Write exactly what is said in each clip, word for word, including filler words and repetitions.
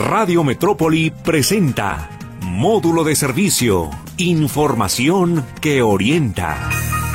Radio Metrópoli presenta Módulo de Servicio, información que orienta.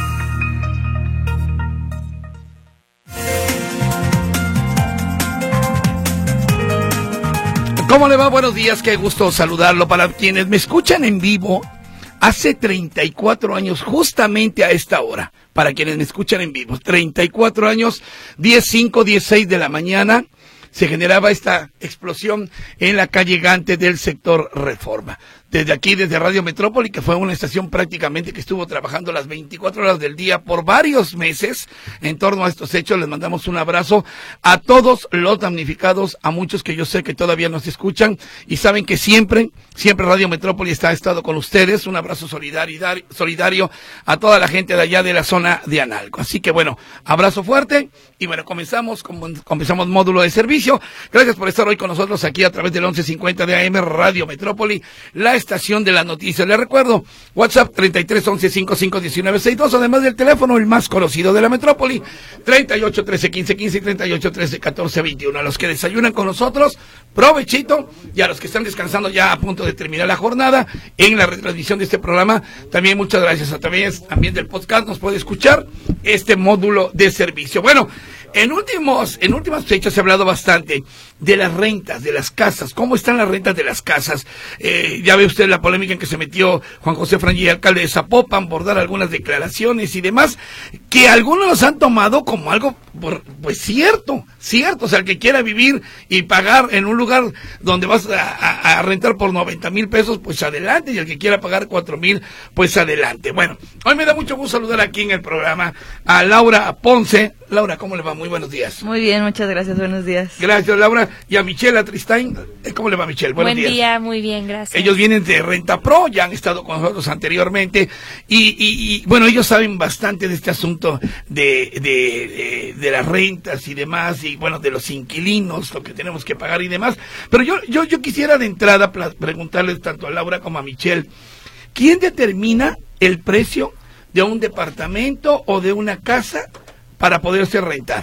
¿Cómo le va? Buenos días, qué gusto saludarlo. Para quienes me escuchan en vivo, hace treinta y cuatro años, justamente a esta hora, para quienes me escuchan en vivo, treinta y cuatro años, diez cinco, diez seis de la mañana, se generaba esta explosión en la calle Gante del sector Reforma. Desde aquí, desde Radio Metrópoli, que fue una estación prácticamente que estuvo trabajando las veinticuatro horas del día por varios meses en torno a estos hechos, les mandamos un abrazo a todos los damnificados, a muchos que yo sé que todavía nos escuchan y saben que siempre, siempre Radio Metrópoli está, ha estado con ustedes. Un abrazo solidario, solidario a toda la gente de allá de la zona de Analco. Así que bueno, abrazo fuerte y bueno, comenzamos, comenzamos módulo de servicio. Gracias por estar hoy con nosotros aquí a través del once cincuenta de A M Radio Metrópoli, la estación de la noticia. Les recuerdo, WhatsApp treinta y tres once cincuenta y cinco diecinueve sesenta y dos, además del teléfono, el más conocido de la metrópoli, treinta y ocho trece quince quince y treinta y ocho trece catorce veintiuno. A los que desayunan con nosotros, provechito, y a los que están descansando ya a punto de terminar la jornada en la retransmisión de este programa, también muchas gracias. A través también del podcast nos puede escuchar este módulo de servicio. Bueno, en últimos, en últimas fechas se ha hablado bastante de las rentas, de las casas. ¿Cómo están las rentas de las casas? Eh, ya ve usted la polémica en que se metió Juan José Frangilli, alcalde de Zapopan, por dar algunas declaraciones y demás, que algunos los han tomado como algo, por, pues cierto, cierto. O sea, el que quiera vivir y pagar en un lugar donde vas a, a, a rentar por noventa mil pesos, pues adelante. Y el que quiera pagar cuatro mil, pues adelante. Bueno, hoy me da mucho gusto saludar aquí en el programa a Laura Ponce. Laura, ¿cómo le va? Muy buenos días. Muy bien, muchas gracias, buenos días. Gracias, Laura. Y a Michelle Atristain, ¿cómo le va, Michelle? Buenos Buen días. día, muy bien, gracias. Ellos vienen de Renta Pro, ya han estado con nosotros anteriormente, y, y, y bueno, ellos saben bastante de este asunto de, de, de, de las rentas y demás, y bueno, de los inquilinos, lo que tenemos que pagar y demás. Pero yo, yo, yo quisiera de entrada preguntarles tanto a Laura como a Michelle, ¿quién determina el precio de un departamento o de una casa para poderse rentar?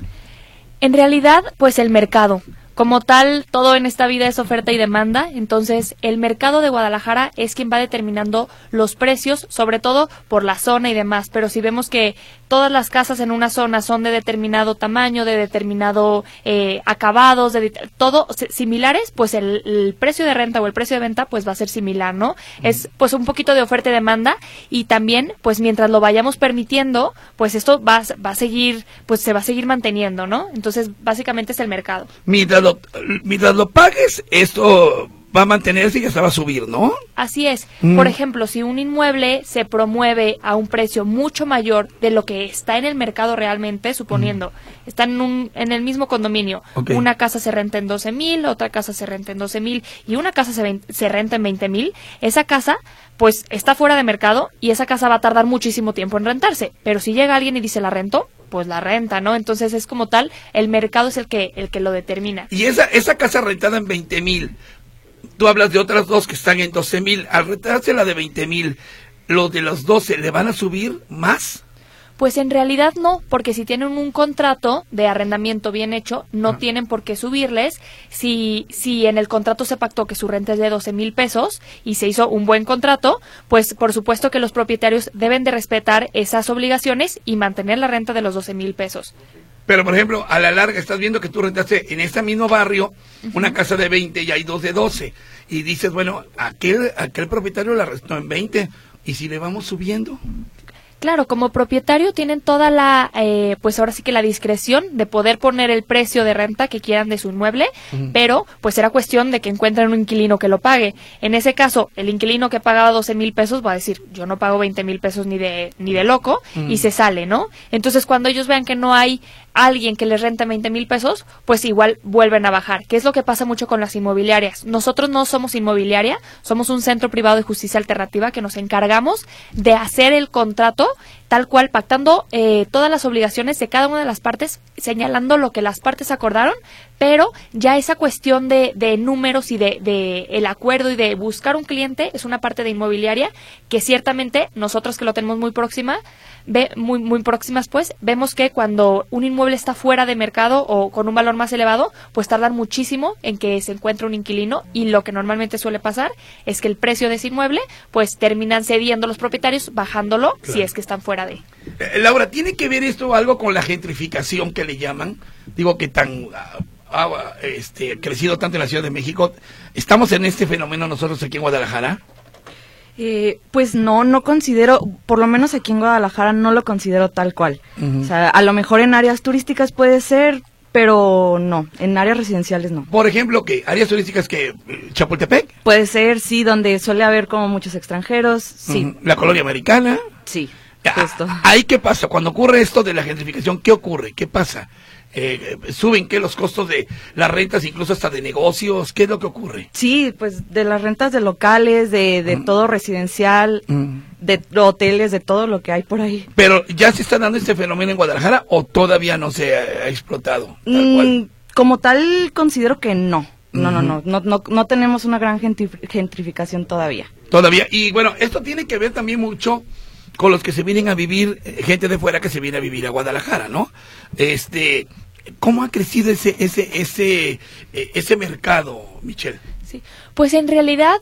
En realidad, pues el mercado. Como tal, todo en esta vida es oferta y demanda, entonces el mercado de Guadalajara es quien va determinando los precios, sobre todo por la zona y demás, pero si vemos que todas las casas en una zona son de determinado tamaño, de determinado eh, acabados, de todo similares, pues el, el precio de renta o el precio de venta pues va a ser similar, ¿no? Es pues un poquito de oferta y demanda, y también pues mientras lo vayamos permitiendo, pues esto va, va a seguir, pues se va a seguir manteniendo, ¿no? Entonces básicamente es el mercado. Mientras lo, mientras lo pagues, esto va a mantenerse y hasta va a subir, ¿no? Así es. Mm. Por ejemplo, si un inmueble se promueve a un precio mucho mayor de lo que está en el mercado realmente, suponiendo, mm. está en, un, en el mismo condominio, okay. Una casa se renta en doce mil, otra casa se renta en doce mil y una casa se, se renta en veinte mil, esa casa pues está fuera de mercado y esa casa va a tardar muchísimo tiempo en rentarse. Pero si llega alguien y dice la rento, pues la renta, ¿no? Entonces es como tal, el mercado es el que el que lo determina. Y esa esa casa rentada en veinte mil, tú hablas de otras dos que están en doce mil, al rentarse la de veinte mil, ¿los de los doce le van a subir más? Pues en realidad no, porque si tienen un contrato de arrendamiento bien hecho, no ah. tienen por qué subirles. Si si en el contrato se pactó que su renta es de doce mil pesos y se hizo un buen contrato, pues por supuesto que los propietarios deben de respetar esas obligaciones y mantener la renta de los doce mil pesos. Pero, por ejemplo, a la larga estás viendo que tú rentaste en este mismo barrio uh-huh. una casa de veinte y hay dos de doce. Y dices, bueno, aquel, aquel propietario la rentó en veinte. ¿Y si le vamos subiendo? Claro, como propietario tienen toda la, eh, pues ahora sí que la discreción de poder poner el precio de renta que quieran de su inmueble, uh-huh. pero pues será cuestión de que encuentren un inquilino que lo pague. En ese caso, el inquilino que pagaba doce mil pesos va a decir, yo no pago veinte mil pesos ni de ni de loco, uh-huh. y se sale, ¿no? Entonces, cuando ellos vean que no hay alguien que les renta veinte mil pesos, pues igual vuelven a bajar, que es lo que pasa mucho con las inmobiliarias. Nosotros no somos inmobiliaria, somos un centro privado de justicia alternativa que nos encargamos de hacer el contrato tal cual pactando eh, todas las obligaciones de cada una de las partes, señalando lo que las partes acordaron, pero ya esa cuestión de, de números y de, de el acuerdo y de buscar un cliente es una parte de inmobiliaria que ciertamente nosotros que lo tenemos muy próxima, ve, muy, muy próximas pues, vemos que cuando un inmueble está fuera de mercado o con un valor más elevado, pues tardan muchísimo en que se encuentre un inquilino, y lo que normalmente suele pasar es que el precio de ese inmueble pues terminan cediendo los propietarios, bajándolo, claro, si es que están fuera de. Eh, Laura, ¿tiene que ver esto algo con la gentrificación que le llaman? Digo que tan ha este, crecido tanto en la Ciudad de México. ¿Estamos en este fenómeno nosotros aquí en Guadalajara? Eh, pues no, no considero, por lo menos aquí en Guadalajara no lo considero tal cual. Uh-huh. O sea, a lo mejor en áreas turísticas puede ser, pero no, en áreas residenciales no. Por ejemplo, ¿qué? ¿Áreas turísticas que Chapultepec? Puede ser, sí, donde suele haber como muchos extranjeros, sí. Uh-huh. ¿La colonia americana? Sí, justo. ¿Ahí qué pasa? Cuando ocurre esto de la gentrificación, ¿qué ocurre? ¿Qué pasa? Eh, ¿Suben qué? Los costos de las rentas, incluso hasta de negocios. ¿Qué es lo que ocurre? Sí, pues de las rentas de locales, de, de mm. todo residencial, mm. de hoteles, de todo lo que hay por ahí. ¿Pero ya se está dando este fenómeno en Guadalajara o todavía no se ha, ha explotado? Tal mm, cual? Como tal, considero que no. No, uh-huh. no, no, no, no, no tenemos una gran gentrificación todavía. Todavía. Y bueno, esto tiene que ver también mucho con los que se vienen a vivir, gente de fuera que se viene a vivir a Guadalajara, ¿no? Este, ¿cómo ha crecido ese ese ese ese mercado, Michelle? Sí, pues en realidad,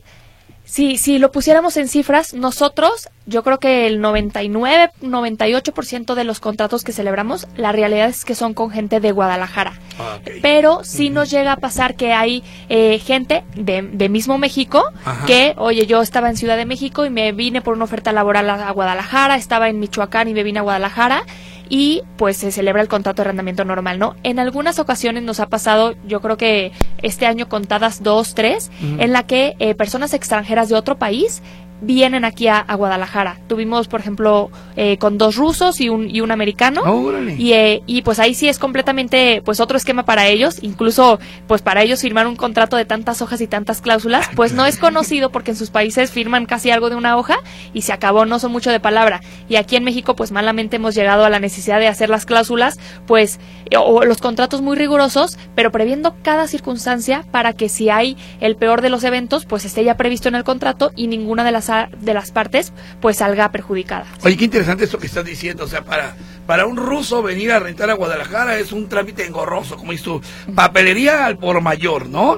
si si lo pusiéramos en cifras, nosotros, yo creo que el noventa y nueve, noventa y ocho por ciento de los contratos que celebramos, la realidad es que son con gente de Guadalajara. Okay. Pero sí uh-huh. nos llega a pasar que hay eh, gente de, de mismo México, ajá, que, oye, yo estaba en Ciudad de México y me vine por una oferta laboral a, a Guadalajara, estaba en Michoacán y me vine a Guadalajara, y pues se celebra el contrato de arrendamiento normal, ¿no? En algunas ocasiones nos ha pasado, yo creo que este año contadas dos, tres, uh-huh. en la que eh, personas extranjeras de otro país vienen aquí a, a Guadalajara. Tuvimos, por ejemplo, eh, con dos rusos y un y un americano. Oh, y, eh, y pues ahí sí es completamente pues otro esquema para ellos. Incluso pues para ellos firmar un contrato de tantas hojas y tantas cláusulas, pues no es conocido porque en sus países firman casi algo de una hoja y se acabó, no son mucho de palabra. Y aquí en México pues malamente hemos llegado a la necesidad de hacer las cláusulas, pues o los contratos muy rigurosos, pero previendo cada circunstancia para que si hay el peor de los eventos, pues esté ya previsto en el contrato y ninguna de las de las partes pues salga perjudicada. Oye, qué interesante esto que estás diciendo. O sea, para para un ruso venir a rentar a Guadalajara es un trámite engorroso, como dices tú, papelería al por mayor, ¿no?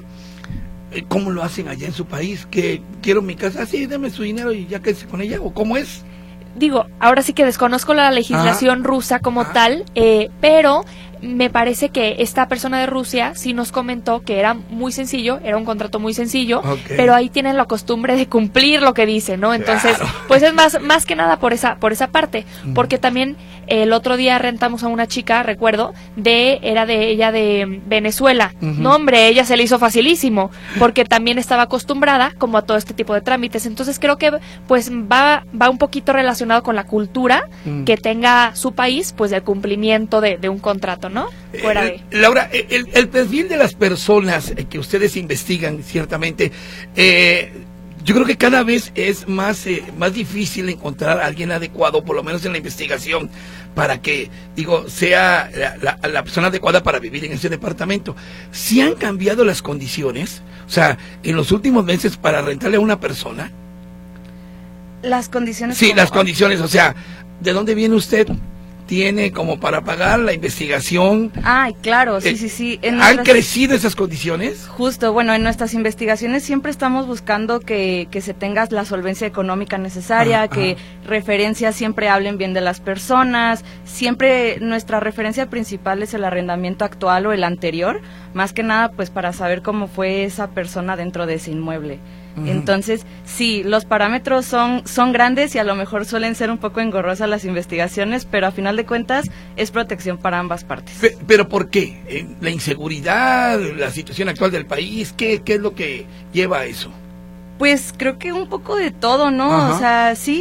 ¿Cómo lo hacen allá en su país? Que quiero mi casa, sí, dame su dinero y ya quédese con ella, ¿o cómo es? Digo, ahora sí que desconozco la legislación ah, rusa como ah. tal, eh, pero me parece que esta persona de Rusia sí nos comentó que era muy sencillo, era un contrato muy sencillo, okay, pero ahí tienen la costumbre de cumplir lo que dice, ¿no? Entonces, claro, pues es más más que nada por esa por esa parte, mm. porque también el otro día rentamos a una chica, recuerdo, de era de ella de Venezuela. Uh-huh. No, hombre, ella se le hizo facilísimo, porque también estaba acostumbrada como a todo este tipo de trámites. Entonces, creo que pues va va un poquito relacionado con la cultura mm. que tenga su país, pues del cumplimiento de, de un contrato, ¿no? Fuera eh, de... Laura, el, el perfil de las personas que ustedes investigan, ciertamente, eh, yo creo que cada vez es más eh, más difícil encontrar a alguien adecuado, por lo menos en la investigación, para que, digo, sea la, la, la persona adecuada para vivir en ese departamento. ¿Sí han cambiado las condiciones? O sea, en los últimos meses para rentarle a una persona. Las condiciones. Sí, como... las condiciones, o sea, ¿de dónde viene usted? ¿Tiene como para pagar la investigación? Ay, claro, sí, eh, sí, sí. En ¿Han nuestras... crecido esas condiciones? Justo, bueno, en nuestras investigaciones siempre estamos buscando que, que se tenga la solvencia económica necesaria, ah, que ah. referencias siempre hablen bien de las personas, siempre nuestra referencia principal es el arrendamiento actual o el anterior, más que nada pues para saber cómo fue esa persona dentro de ese inmueble. Uh-huh. Entonces, sí, los parámetros son son grandes y a lo mejor suelen ser un poco engorrosas las investigaciones, pero a final de cuentas es protección para ambas partes. Pero, ¿pero por qué? ¿La inseguridad, la situación actual del país? ¿Qué, qué es lo que lleva a eso? Pues creo que un poco de todo, ¿no? Ajá. O sea, sí,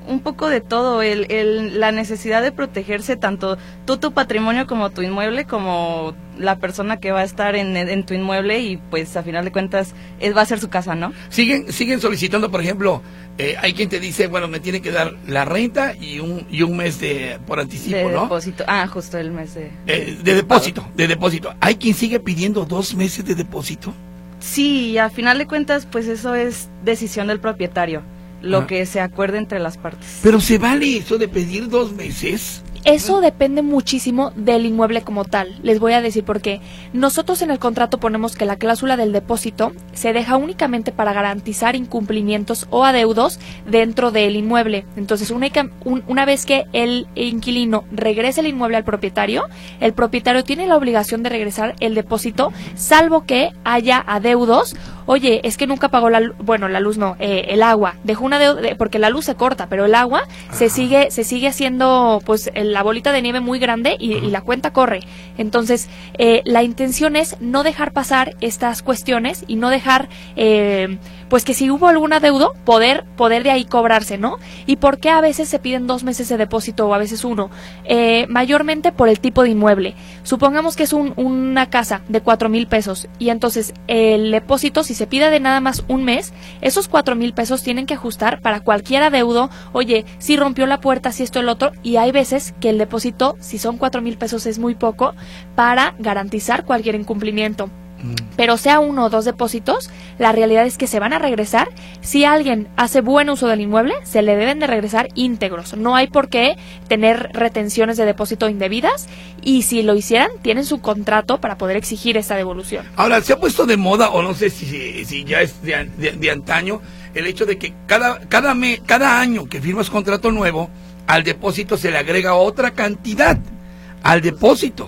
un poco de todo, el, el, la necesidad de protegerse tanto tú, tu patrimonio, como tu inmueble, como la persona que va a estar en, en tu inmueble, y pues a final de cuentas es, va a ser su casa, ¿no? Siguen siguen solicitando, por ejemplo, eh, hay quien te dice, bueno, me tiene que dar la renta y un y un mes de por anticipo, de ¿no? depósito. Ah, justo el mes de... Eh, de depósito, de depósito. ¿Hay quien sigue pidiendo dos meses de depósito? Sí, a final de cuentas, pues eso es decisión del propietario, lo ah. que se acuerde entre las partes. ¿Pero se vale eso de pedir dos meses? Eso depende muchísimo del inmueble como tal. Les voy a decir por qué. Nosotros en el contrato ponemos que la cláusula del depósito se deja únicamente para garantizar incumplimientos o adeudos dentro del inmueble. Entonces, una, una vez que el inquilino regrese el inmueble al propietario, el propietario tiene la obligación de regresar el depósito, salvo que haya adeudos. Oye, es que nunca pagó la luz, bueno, la luz no, eh, el agua. Dejó una deuda, porque la luz se corta, pero el agua Ajá. se sigue se sigue haciendo, pues, el la bolita de nieve muy grande y, y la cuenta corre. Entonces, eh, la intención es no dejar pasar estas cuestiones y no dejar, eh, pues que si hubo algún adeudo, poder, poder de ahí cobrarse, ¿no? ¿Y por qué a veces se piden dos meses de depósito o a veces uno? Eh, mayormente por el tipo de inmueble. Supongamos que es un, una casa de cuatro mil pesos y entonces el depósito, si se pide de nada más un mes, esos cuatro mil pesos tienen que ajustar para cualquier adeudo. Oye, si rompió la puerta, si esto, el otro, y hay veces que el depósito, si son cuatro mil pesos, es muy poco para garantizar cualquier incumplimiento. Mm. Pero sea uno o dos depósitos, la realidad es que se van a regresar. Si alguien hace buen uso del inmueble, se le deben de regresar íntegros. No hay por qué tener retenciones de depósito indebidas, y si lo hicieran, tienen su contrato para poder exigir esta devolución. Ahora, se ha puesto de moda, o no sé si, si ya es de, de, de antaño, el hecho de que cada, cada, me, cada año que firmas contrato nuevo, al depósito se le agrega otra cantidad al depósito.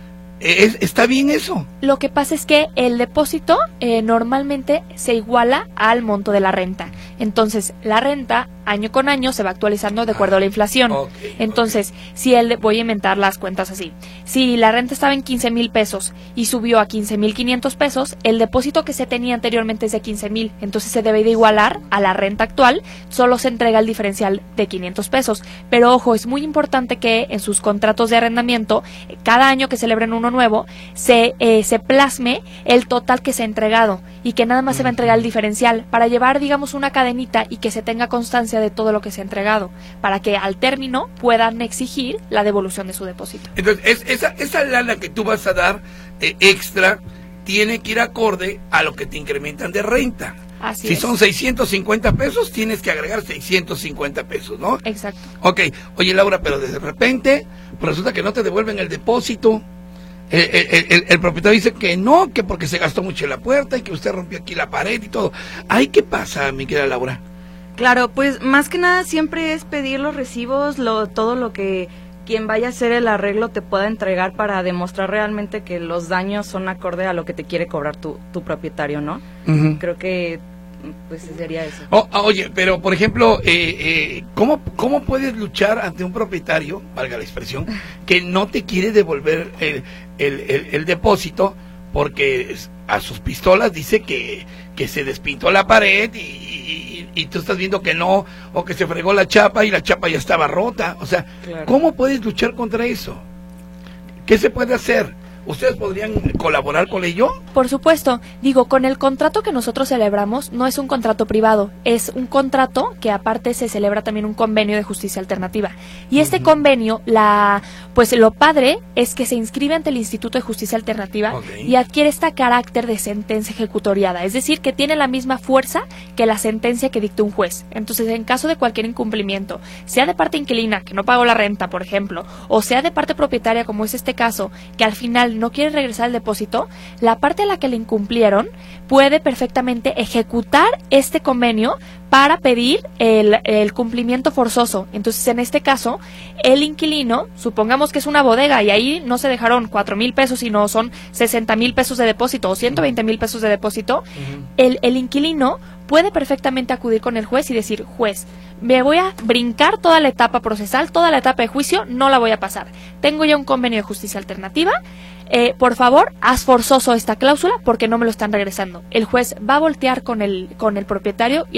¿Es, ¿Está bien eso? Lo que pasa es que el depósito eh, normalmente se iguala al monto de la renta. Entonces, la renta año con año se va actualizando de acuerdo ah, a la inflación. Okay, Entonces, okay. si el, voy a inventar las cuentas así. Si la renta estaba en quince mil pesos y subió a quince mil quinientos pesos, el depósito que se tenía anteriormente es de quince mil. Entonces, se debe de igualar a la renta actual. Solo se entrega el diferencial de quinientos pesos. Pero, ojo, es muy importante que en sus contratos de arrendamiento, cada año que celebren uno nuevo, se, eh, se plasme el total que se ha entregado y que nada más se va a entregar el diferencial para llevar, digamos, una cadenita y que se tenga constancia de todo lo que se ha entregado, para que al término puedan exigir la devolución de su depósito. Entonces, es, esa, esa lana que tú vas a dar eh, extra tiene que ir acorde a lo que te incrementan de renta. Así si es. son seiscientos cincuenta pesos, tienes que agregar seiscientos cincuenta pesos, ¿no? Exacto. Ok, oye Laura, pero de repente pues resulta que no te devuelven el depósito. El, el, el, el propietario dice que no, que porque se gastó mucho en la puerta y que usted rompió aquí la pared y todo. Ay, ¿qué pasa, mi querida Laura? Claro, pues más que nada siempre es pedir los recibos, lo, todo lo que quien vaya a hacer el arreglo te pueda entregar para demostrar realmente que los daños son acorde a lo que te quiere cobrar tu, tu propietario, ¿no? Uh-huh. Creo que pues sería eso. Oh, oye, pero por ejemplo, eh, eh, ¿cómo, ¿cómo puedes luchar ante un propietario, valga la expresión, que no te quiere devolver el, el, el, el depósito porque a sus pistolas dice que, que se despintó la pared y, y, y tú estás viendo que no, o que se fregó la chapa y la chapa ya estaba rota? O sea, claro. ¿Cómo puedes luchar contra eso? ¿Qué se puede hacer? ¿Ustedes podrían colaborar con ello? Por supuesto. Digo, con el contrato que nosotros celebramos, no es un contrato privado, es un contrato que aparte se celebra también un convenio de justicia alternativa. Y este uh-huh. convenio, la pues lo padre es que se inscribe ante el Instituto de Justicia Alternativa okay. y adquiere este carácter de sentencia ejecutoriada, es decir, que tiene la misma fuerza que la sentencia que dicta un juez. Entonces, en caso de cualquier incumplimiento, sea de parte inquilina, que no pagó la renta, por ejemplo, o sea de parte propietaria, como es este caso, que al final no quiere regresar el depósito, la parte a la que le incumplieron puede perfectamente ejecutar este convenio para pedir el, el cumplimiento forzoso. Entonces, en este caso, el inquilino, supongamos que es una bodega y ahí no se dejaron cuatro mil pesos, sino son sesenta mil pesos de depósito o ciento veinte mil pesos de depósito, uh-huh. el, el inquilino puede perfectamente acudir con el juez y decir, juez, me voy a brincar toda la etapa procesal, toda la etapa de juicio, no la voy a pasar. Tengo ya un convenio de justicia alternativa, eh, por favor, haz forzoso esta cláusula porque no me lo están regresando. El juez va a voltear con el, con el propietario y le va a decir,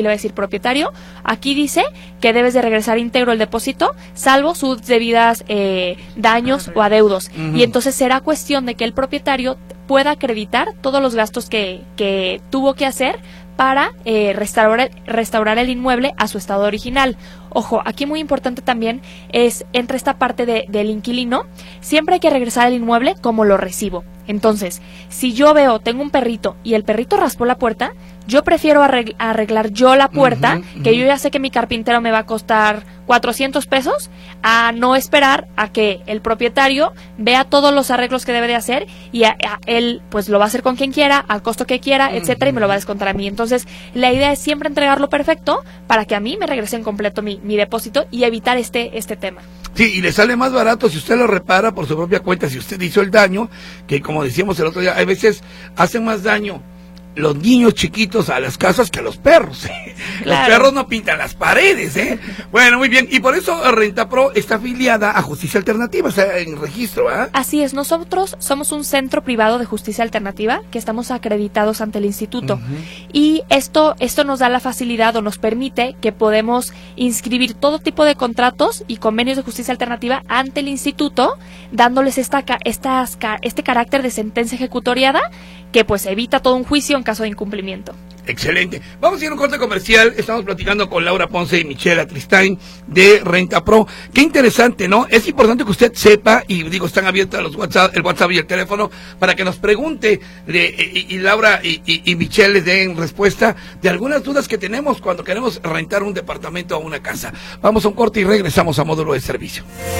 propietario, aquí dice que debes de regresar íntegro el depósito, salvo sus debidas eh, daños o adeudos. Uh-huh. Y entonces será cuestión de que el propietario pueda acreditar todos los gastos que, que tuvo que hacer para eh, restaurar, restaurar el inmueble a su estado original. Ojo, aquí muy importante también es, entre esta parte de, del inquilino, siempre hay que regresar al inmueble como lo recibo. Entonces, si yo veo, tengo un perrito y el perrito raspó la puerta, yo prefiero arregl- arreglar yo la puerta, uh-huh, uh-huh. que yo ya sé que mi carpintero me va a costar cuatrocientos pesos, a no esperar a que el propietario vea todos los arreglos que debe de hacer y a, a él pues lo va a hacer con quien quiera, al costo que quiera, uh-huh. etcétera, y me lo va a descontar a mí. Entonces, la idea es siempre entregarlo perfecto para que a mí me regrese en completo mi, mi depósito y evitar este, este tema. Sí, y le sale más barato si usted lo repara por su propia cuenta, si usted hizo el daño, que como decíamos el otro día, hay veces hacen más daño los niños chiquitos a las casas que a los perros. Claro. Los perros no pintan las paredes, ¿eh? Bueno, muy bien. Y por eso RentaPro está afiliada a Justicia Alternativa, o sea, en registro, ¿ah? ¿eh? Así es. Nosotros somos un centro privado de justicia alternativa que estamos acreditados ante el instituto. Uh-huh. Y esto, esto nos da la facilidad o nos permite que podemos inscribir todo tipo de contratos y convenios de justicia alternativa ante el instituto, dándoles esta, estas, este carácter de sentencia ejecutoriada que pues evita todo un juicio en caso de incumplimiento. Excelente. Vamos a ir a un corte comercial. Estamos platicando con Laura Ponce y Michelle Atristain de RentaPro. Qué interesante, ¿no? Es importante que usted sepa, y digo, están abiertos los WhatsApp, el WhatsApp y el teléfono, para que nos pregunte, de, y, y Laura y, y, y Michelle les den respuesta de algunas dudas que tenemos cuando queremos rentar un departamento o una casa. Vamos a un corte y regresamos a Módulo de Servicio.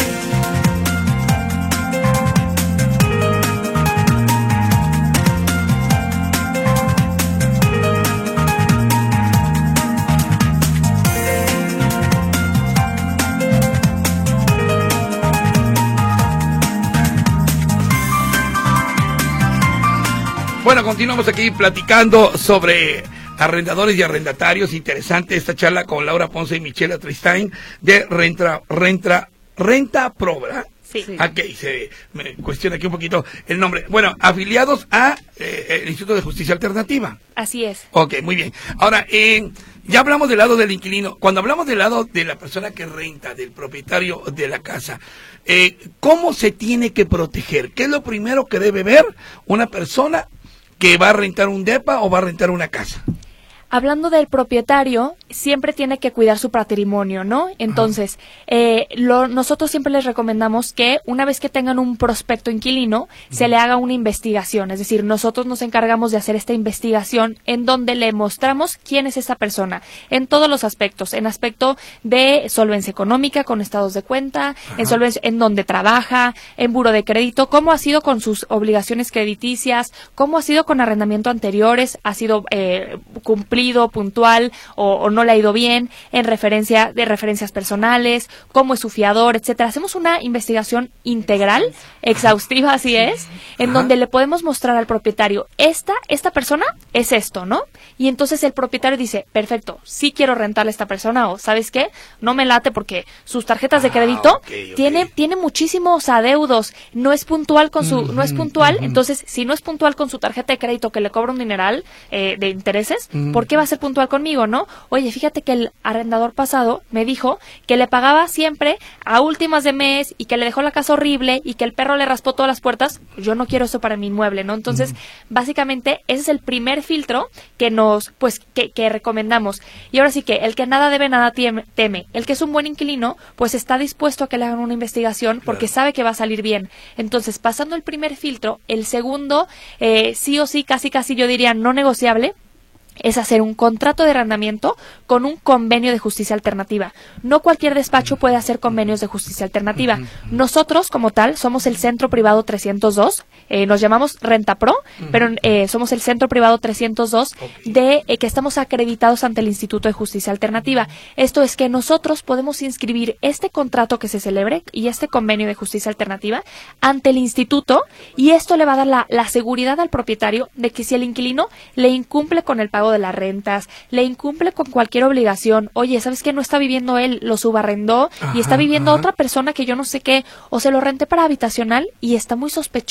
Bueno, continuamos aquí platicando sobre arrendadores y arrendatarios. Interesante esta charla con Laura Ponce y Michelle Atristain de Renta, Renta, RentaPro, ¿verdad? Sí. Ok, se me cuestiona aquí un poquito el nombre. Bueno, afiliados a eh, el Instituto de Justicia Alternativa. Así es. Ok, muy bien. Ahora, eh, ya hablamos del lado del inquilino. Cuando hablamos del lado de la persona que renta, del propietario de la casa, eh, ¿cómo se tiene que proteger? ¿Qué es lo primero que debe ver una persona que va a rentar un depa o va a rentar una casa? Hablando del propietario, siempre tiene que cuidar su patrimonio, ¿no? Entonces, eh, lo, nosotros siempre les recomendamos que una vez que tengan un prospecto inquilino, se le haga una investigación. Es decir, nosotros nos encargamos de hacer esta investigación en donde le mostramos quién es esa persona, en todos los aspectos, en aspecto de solvencia económica, con estados de cuenta, Ajá. en solvencia, en donde trabaja, en buro de crédito, cómo ha sido con sus obligaciones crediticias, cómo ha sido con arrendamiento anteriores, ha sido eh, cumplido, puntual o, o no le ha ido bien, en referencia de referencias personales, cómo es su fiador, etcétera. Hacemos una investigación integral, exhaustiva, así es, en Ajá. donde le podemos mostrar al propietario, esta, esta persona es esto, ¿no? Y entonces el propietario dice, perfecto, sí quiero rentarle a esta persona, o ¿sabes qué? No me late porque sus tarjetas de crédito ah, okay, okay. tiene tiene muchísimos adeudos, no es puntual con su, uh-huh, no es puntual, uh-huh. entonces si no es puntual con su tarjeta de crédito que le cobra un dineral eh, de intereses, uh-huh. ¿por qué va a ser puntual conmigo, no? Oye, fíjate que el arrendador pasado me dijo que le pagaba siempre a últimas de mes y que le dejó la casa horrible y que el perro le raspó todas las puertas. Yo no quiero eso para mi inmueble, ¿no? Entonces, uh-huh. básicamente, ese es el primer filtro que nos, pues, que, que recomendamos. Y ahora sí que el que nada debe, nada teme. El que es un buen inquilino, pues está dispuesto a que le hagan una investigación porque claro. sabe que va a salir bien. Entonces, pasando el primer filtro, el segundo, eh, sí o sí, casi casi yo diría no negociable, es hacer un contrato de arrendamiento con un convenio de justicia alternativa. No cualquier despacho puede hacer convenios de justicia alternativa. Nosotros, como tal, somos el Centro Privado trescientos dos, eh, nos llamamos RentaPro, pero eh, somos el Centro Privado trescientos dos de eh, que estamos acreditados ante el Instituto de Justicia Alternativa. Esto es que nosotros podemos inscribir este contrato que se celebre y este convenio de justicia alternativa ante el instituto, y esto le va a dar la, la seguridad al propietario de que si el inquilino le incumple con el pago de las rentas, le incumple con cualquier obligación, oye, ¿sabes qué? No está viviendo él, lo subarrendó y está viviendo ajá. otra persona que yo no sé qué, o se lo renté para habitacional y está muy sospechoso, nadie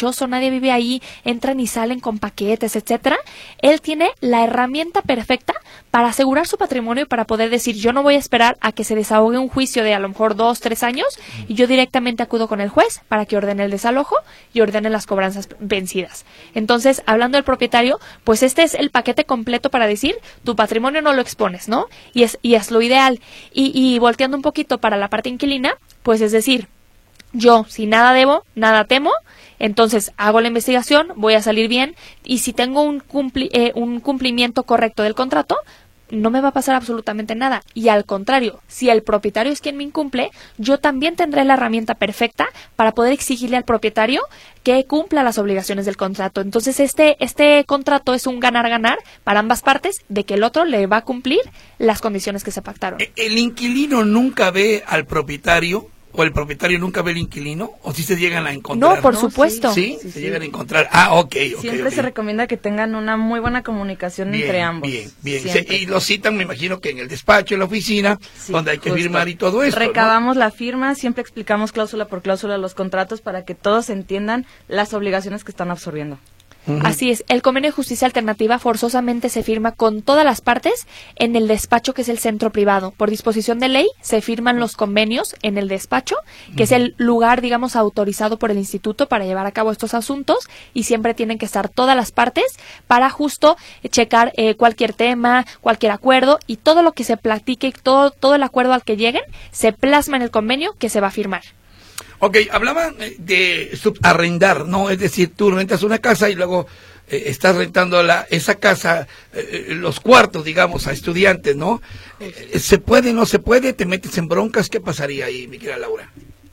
nadie vive ahí, entran y salen con paquetes, etcétera. Él tiene la herramienta perfecta para asegurar su patrimonio y para poder decir, yo no voy a esperar a que se desahogue un juicio de a lo mejor dos, tres años, y yo directamente acudo con el juez para que ordene el desalojo y ordene las cobranzas vencidas. Entonces, hablando del propietario, pues este es el paquete completo para decir, tu patrimonio no lo expones, ¿no? Y es, y es lo ideal. Y, y volteando un poquito para la parte inquilina, pues es decir, yo, si nada debo, nada temo, entonces hago la investigación, voy a salir bien, y si tengo un, cumpli eh, un cumplimiento correcto del contrato, no me va a pasar absolutamente nada. Y al contrario, si el propietario es quien me incumple, yo también tendré la herramienta perfecta para poder exigirle al propietario que cumpla las obligaciones del contrato. Entonces este, este contrato es un ganar-ganar para ambas partes, de que el otro le va a cumplir las condiciones que se pactaron. ¿El inquilino nunca ve al propietario? ¿O el propietario nunca ve al inquilino? ¿O si se llegan a encontrar? No, por no, supuesto. ¿Sí? Sí, se sí. llegan a encontrar. Ah, ok, ok. Siempre okay. se recomienda que tengan una muy buena comunicación bien, entre ambos. Bien, bien. Siempre. Se, y lo citan, me imagino que en el despacho, en la oficina, Sí, donde hay que justo. firmar y todo esto, Recabamos, ¿no?, la firma, siempre explicamos cláusula por cláusula los contratos para que todos entiendan las obligaciones que están absorbiendo. Uh-huh. Así es, el convenio de justicia alternativa forzosamente se firma con todas las partes en el despacho, que es el centro privado. Por disposición de ley se firman los convenios en el despacho, que uh-huh. es el lugar, digamos, autorizado por el instituto para llevar a cabo estos asuntos, y siempre tienen que estar todas las partes para justo checar eh, cualquier tema, cualquier acuerdo, y todo lo que se platique, todo, todo el acuerdo al que lleguen, se plasma en el convenio que se va a firmar. Ok, hablaban de subarrendar, ¿no? Es decir, tú rentas una casa y luego eh, estás rentando la, esa casa, eh, los cuartos, digamos, a estudiantes, ¿no? Eh, ¿Se puede, no se puede? ¿Te metes en broncas? ¿Qué pasaría ahí, mi querida Laura?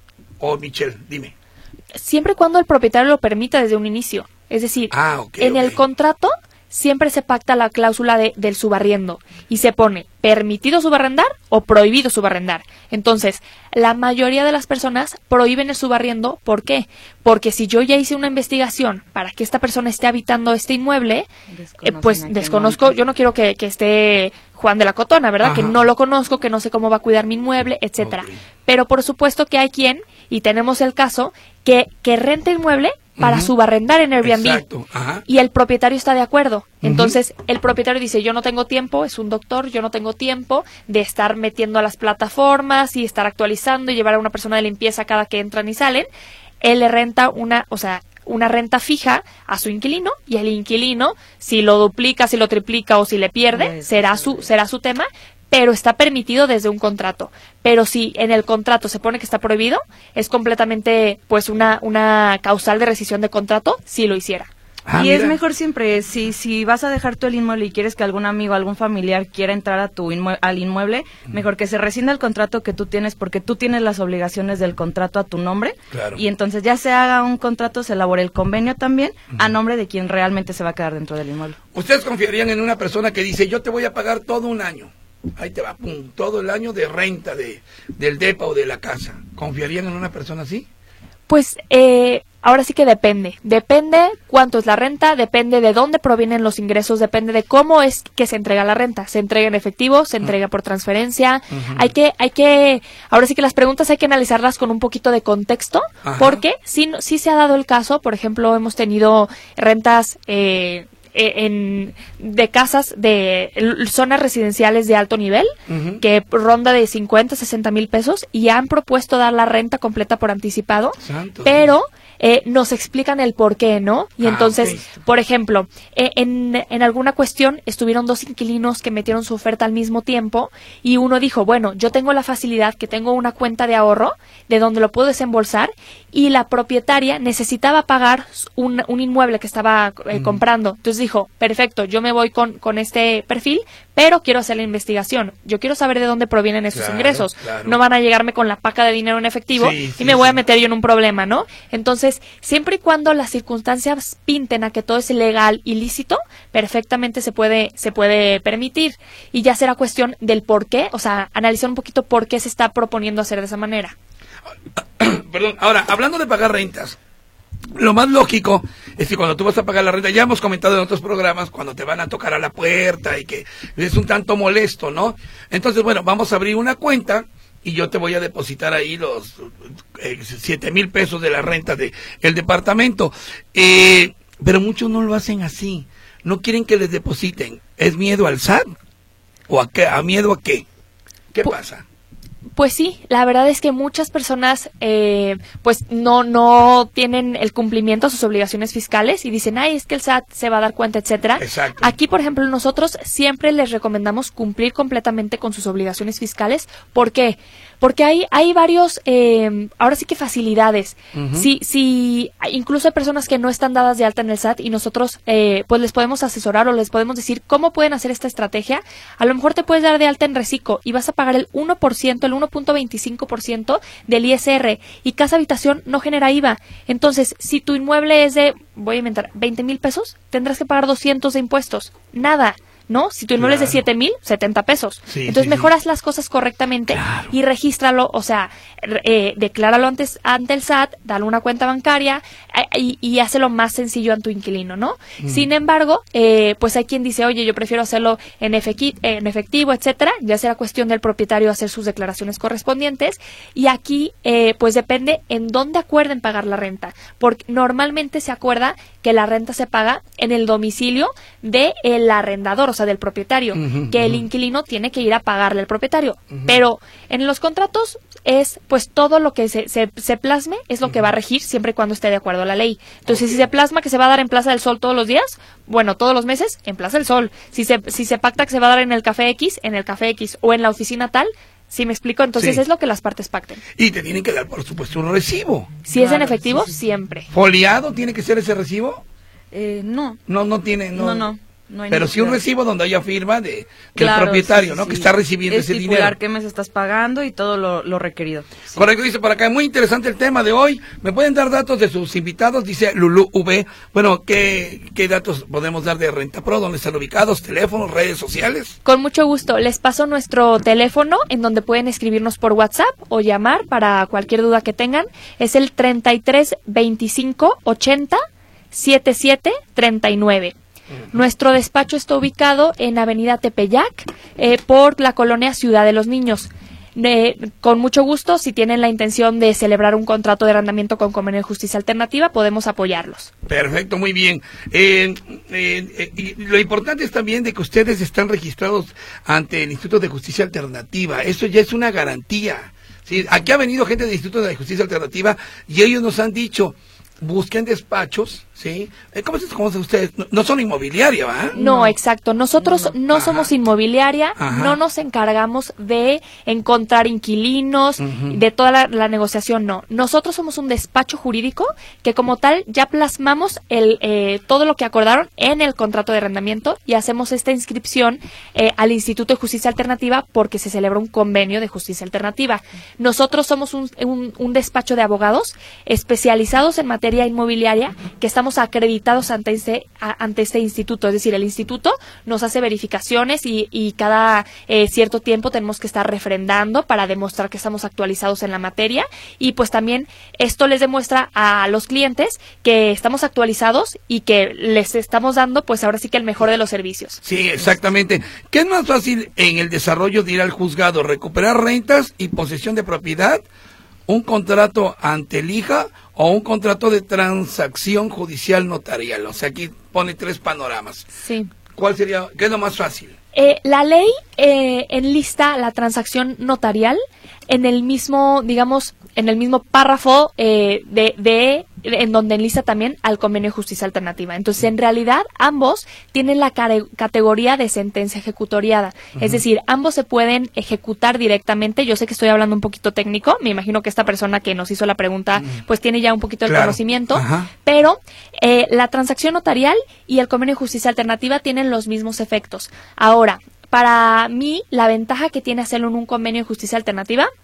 O Michelle, dime. Siempre y cuando el propietario lo permita desde un inicio. Es decir, ah, okay, en okay. el contrato siempre se pacta la cláusula de, del subarriendo y se pone permitido subarrendar o prohibido subarrendar. Entonces, la mayoría de las personas prohíben el subarriendo. ¿Por qué? Porque si yo ya hice una investigación para que esta persona esté habitando este inmueble, eh, pues desconozco, yo no quiero que, que esté Juan de la Cotona, ¿verdad? Ajá. Que no lo conozco, que no sé cómo va a cuidar mi inmueble, etcétera. Okay. Pero por supuesto que hay quien, y tenemos el caso, que, que renta inmueble para uh-huh. subarrendar en Airbnb. Exacto. Ajá. Y el propietario está de acuerdo. Entonces, uh-huh. el propietario dice, yo no tengo tiempo, es un doctor, yo no tengo tiempo de estar metiendo a las plataformas y estar actualizando y llevar a una persona de limpieza cada que entran y salen. Él le renta una, o sea, una renta fija a su inquilino, y el inquilino, si lo duplica, si lo triplica o si le pierde, sí, será sí, su, sí. será su tema, pero está permitido desde un contrato. Pero si en el contrato se pone que está prohibido, es completamente, pues, una, una causal de rescisión de contrato si lo hiciera. Ah, y mira. Es mejor siempre, si si vas a dejar tú el inmueble y quieres que algún amigo, algún familiar quiera entrar a tu inmue al inmueble, uh-huh. mejor que se rescinda el contrato que tú tienes, porque tú tienes las obligaciones del contrato a tu nombre. Claro. Y entonces ya se haga un contrato, se elabore el convenio también uh-huh. a nombre de quien realmente se va a quedar dentro del inmueble. ¿Ustedes confiarían en una persona que dice, yo te voy a pagar todo un año? Ahí te va, pum, todo el año de renta de del depa o de la casa. ¿Confiarían en una persona así? Pues eh, ahora sí que depende. Depende cuánto es la renta, depende de dónde provienen los ingresos, depende de cómo es que se entrega la renta. Se entrega en efectivo, se entrega por transferencia. Uh-huh. Hay que, hay que, ahora sí que las preguntas hay que analizarlas con un poquito de contexto, ajá. porque sí, sí se ha dado el caso. Por ejemplo, hemos tenido rentas eh, en de casas de zonas residenciales de alto nivel, uh-huh. que ronda de cincuenta, sesenta mil pesos, y han propuesto dar la renta completa por anticipado, Santo pero eh, nos explican el por qué, ¿no? Y ah, entonces, okay. por ejemplo, eh, en, en alguna cuestión estuvieron dos inquilinos que metieron su oferta al mismo tiempo, y uno dijo, bueno, yo tengo la facilidad que tengo una cuenta de ahorro de donde lo puedo desembolsar, y la propietaria necesitaba pagar un, un inmueble que estaba eh, uh-huh. comprando. Entonces dijo, perfecto, yo me voy con, con este perfil, pero quiero hacer la investigación. Yo quiero saber de dónde provienen esos claro, ingresos. Claro. No van a llegarme con la paca de dinero en efectivo sí, y sí, me voy sí. a meter yo en un problema, ¿no? Entonces, siempre y cuando las circunstancias pinten a que todo es legal y lícito, perfectamente se puede, se puede permitir. Y ya será cuestión del por qué, o sea, analizar un poquito por qué se está proponiendo hacer de esa manera. Perdón, ahora, hablando de pagar rentas, lo más lógico es que cuando tú vas a pagar la renta, ya hemos comentado en otros programas, cuando te van a tocar a la puerta y que es un tanto molesto, ¿no? Entonces, bueno, vamos a abrir una cuenta y yo te voy a depositar ahí los eh, siete mil pesos de la renta de el departamento. Eh, pero muchos no lo hacen así. No quieren que les depositen. ¿Es miedo al S A T? ¿O a qué? ¿A miedo a qué? ¿Qué Pu- pasa? Pues sí, la verdad es que muchas personas eh, pues no no tienen el cumplimiento a sus obligaciones fiscales y dicen, ay, es que el S A T se va a dar cuenta, etcétera. Exacto. Aquí, por ejemplo, nosotros siempre les recomendamos cumplir completamente con sus obligaciones fiscales. ¿Por qué? Porque hay hay varios, eh, ahora sí que facilidades. Uh-huh. Si si incluso hay personas que no están dadas de alta en el S A T y nosotros eh, pues les podemos asesorar o les podemos decir cómo pueden hacer esta estrategia. A lo mejor te puedes dar de alta en Reciclo y vas a pagar el uno por ciento, el uno punto veinticinco por ciento del I S R, y casa habitación no genera I V A. Entonces, si tu inmueble es de, voy a inventar, veinte mil pesos, tendrás que pagar doscientos de impuestos. Nada, ¿no? Si tu inmueble Claro. es de siete mil, setenta pesos. Sí, Entonces, sí, mejoras sí. las cosas correctamente Claro. y regístralo, o sea, eh, decláralo antes ante el S A T, dale una cuenta bancaria eh, y, y hazlo más sencillo a tu inquilino, ¿no? Mm. Sin embargo, eh, pues hay quien dice, oye, yo prefiero hacerlo en, efequi- en efectivo, etcétera. Ya será cuestión del propietario hacer sus declaraciones correspondientes. Y aquí, eh, pues depende en dónde acuerden pagar la renta. Porque normalmente se acuerda que la renta se paga en el domicilio del arrendador, o sea, del propietario, Ujú, que el ujú. inquilino tiene que ir a pagarle al propietario. Ujú. Pero en los contratos es, pues, todo lo que se, se, se plasme es lo que va a regir siempre y cuando esté de acuerdo a la ley. Entonces, Ok. si se plasma que se va a dar en Plaza del Sol todos los días, bueno, todos los meses, en Plaza del Sol. Si se, si se pacta que se va a dar en el Café X, en el Café X, o en la oficina tal, ¿sí me explico? Entonces, Sí. es lo que las partes pacten. Y te tienen que dar, por supuesto, un recibo. Si es en Claro, efectivo, sí, sí. siempre. ¿Foliado tiene que ser ese recibo? Eh, no, No, no tiene, no. no, no. no hay Pero sí un necesidad. recibo donde haya firma de que Claro, el propietario, sí, ¿no? sí, Que sí. está recibiendo ese Estipular dinero. qué mes estás pagando y todo lo, lo requerido. Sí. Correcto, dice por acá, muy interesante el tema de hoy. ¿Me pueden dar datos de sus invitados? Dice Lulú V. Bueno, ¿qué, qué datos podemos dar de Renta Pro? ¿Dónde están ubicados? ¿Teléfonos, redes sociales? Con mucho gusto. Les paso nuestro teléfono en donde pueden escribirnos por WhatsApp o llamar para cualquier duda que tengan. Es el treinta y tres veinticinco ochenta setenta y siete treinta y nueve. Nuestro despacho está ubicado en Avenida Tepeyac, eh, por la colonia Ciudad de los Niños. Eh, con mucho gusto, si tienen la intención de celebrar un contrato de arrendamiento con Convenio de Justicia Alternativa, podemos apoyarlos. Perfecto, muy bien. Eh, eh, eh, y lo importante es también de que ustedes están registrados ante el Instituto de Justicia Alternativa. Eso ya es una garantía. ¿Sí? Aquí ha venido gente del Instituto de Justicia Alternativa y ellos nos han dicho, busquen despachos, ¿sí? Eh, ¿Cómo se conoce ustedes? No, no son inmobiliaria, ¿va? No, No. exacto. Nosotros no, No. Ajá. somos inmobiliaria, Ajá. no nos encargamos de encontrar inquilinos, Ujú. de toda la, la negociación, no. Nosotros somos un despacho jurídico que como tal ya plasmamos el eh, todo lo que acordaron en el contrato de arrendamiento y hacemos esta inscripción eh, al Instituto de Justicia Alternativa porque se celebra un convenio de justicia alternativa. Nosotros somos un, un, un despacho de abogados especializados en materia inmobiliaria que estamos acreditados ante este, a, ante este instituto. Es decir, el instituto nos hace verificaciones y, y cada eh, cierto tiempo tenemos que estar refrendando para demostrar que estamos actualizados en la materia y pues también esto les demuestra a los clientes que estamos actualizados y que les estamos dando pues ahora sí que el mejor de los servicios. Sí, exactamente. ¿Qué es más fácil en el desarrollo de ir al juzgado? ¿Recuperar rentas y posesión de propiedad? ¿Un contrato ante el I J A o un contrato de transacción judicial notarial? O sea, aquí pone tres panoramas. Sí. ¿Cuál sería, qué es lo más fácil? Eh, la ley eh, enlista la transacción notarial en el mismo, digamos, en el mismo párrafo eh, de, de en donde enlista también al Convenio de Justicia Alternativa. Entonces, en realidad, ambos tienen la care- categoría de sentencia ejecutoriada. Uh-huh. Es decir, ambos se pueden ejecutar directamente. Yo sé que estoy hablando un poquito técnico. Me imagino que esta persona que nos hizo la pregunta, uh-huh, pues tiene ya un poquito el claro. conocimiento. Ajá. Pero eh, la transacción notarial y el Convenio de Justicia Alternativa tienen los mismos efectos. Ahora, para mí, la ventaja que tiene hacerlo en un Convenio de Justicia Alternativa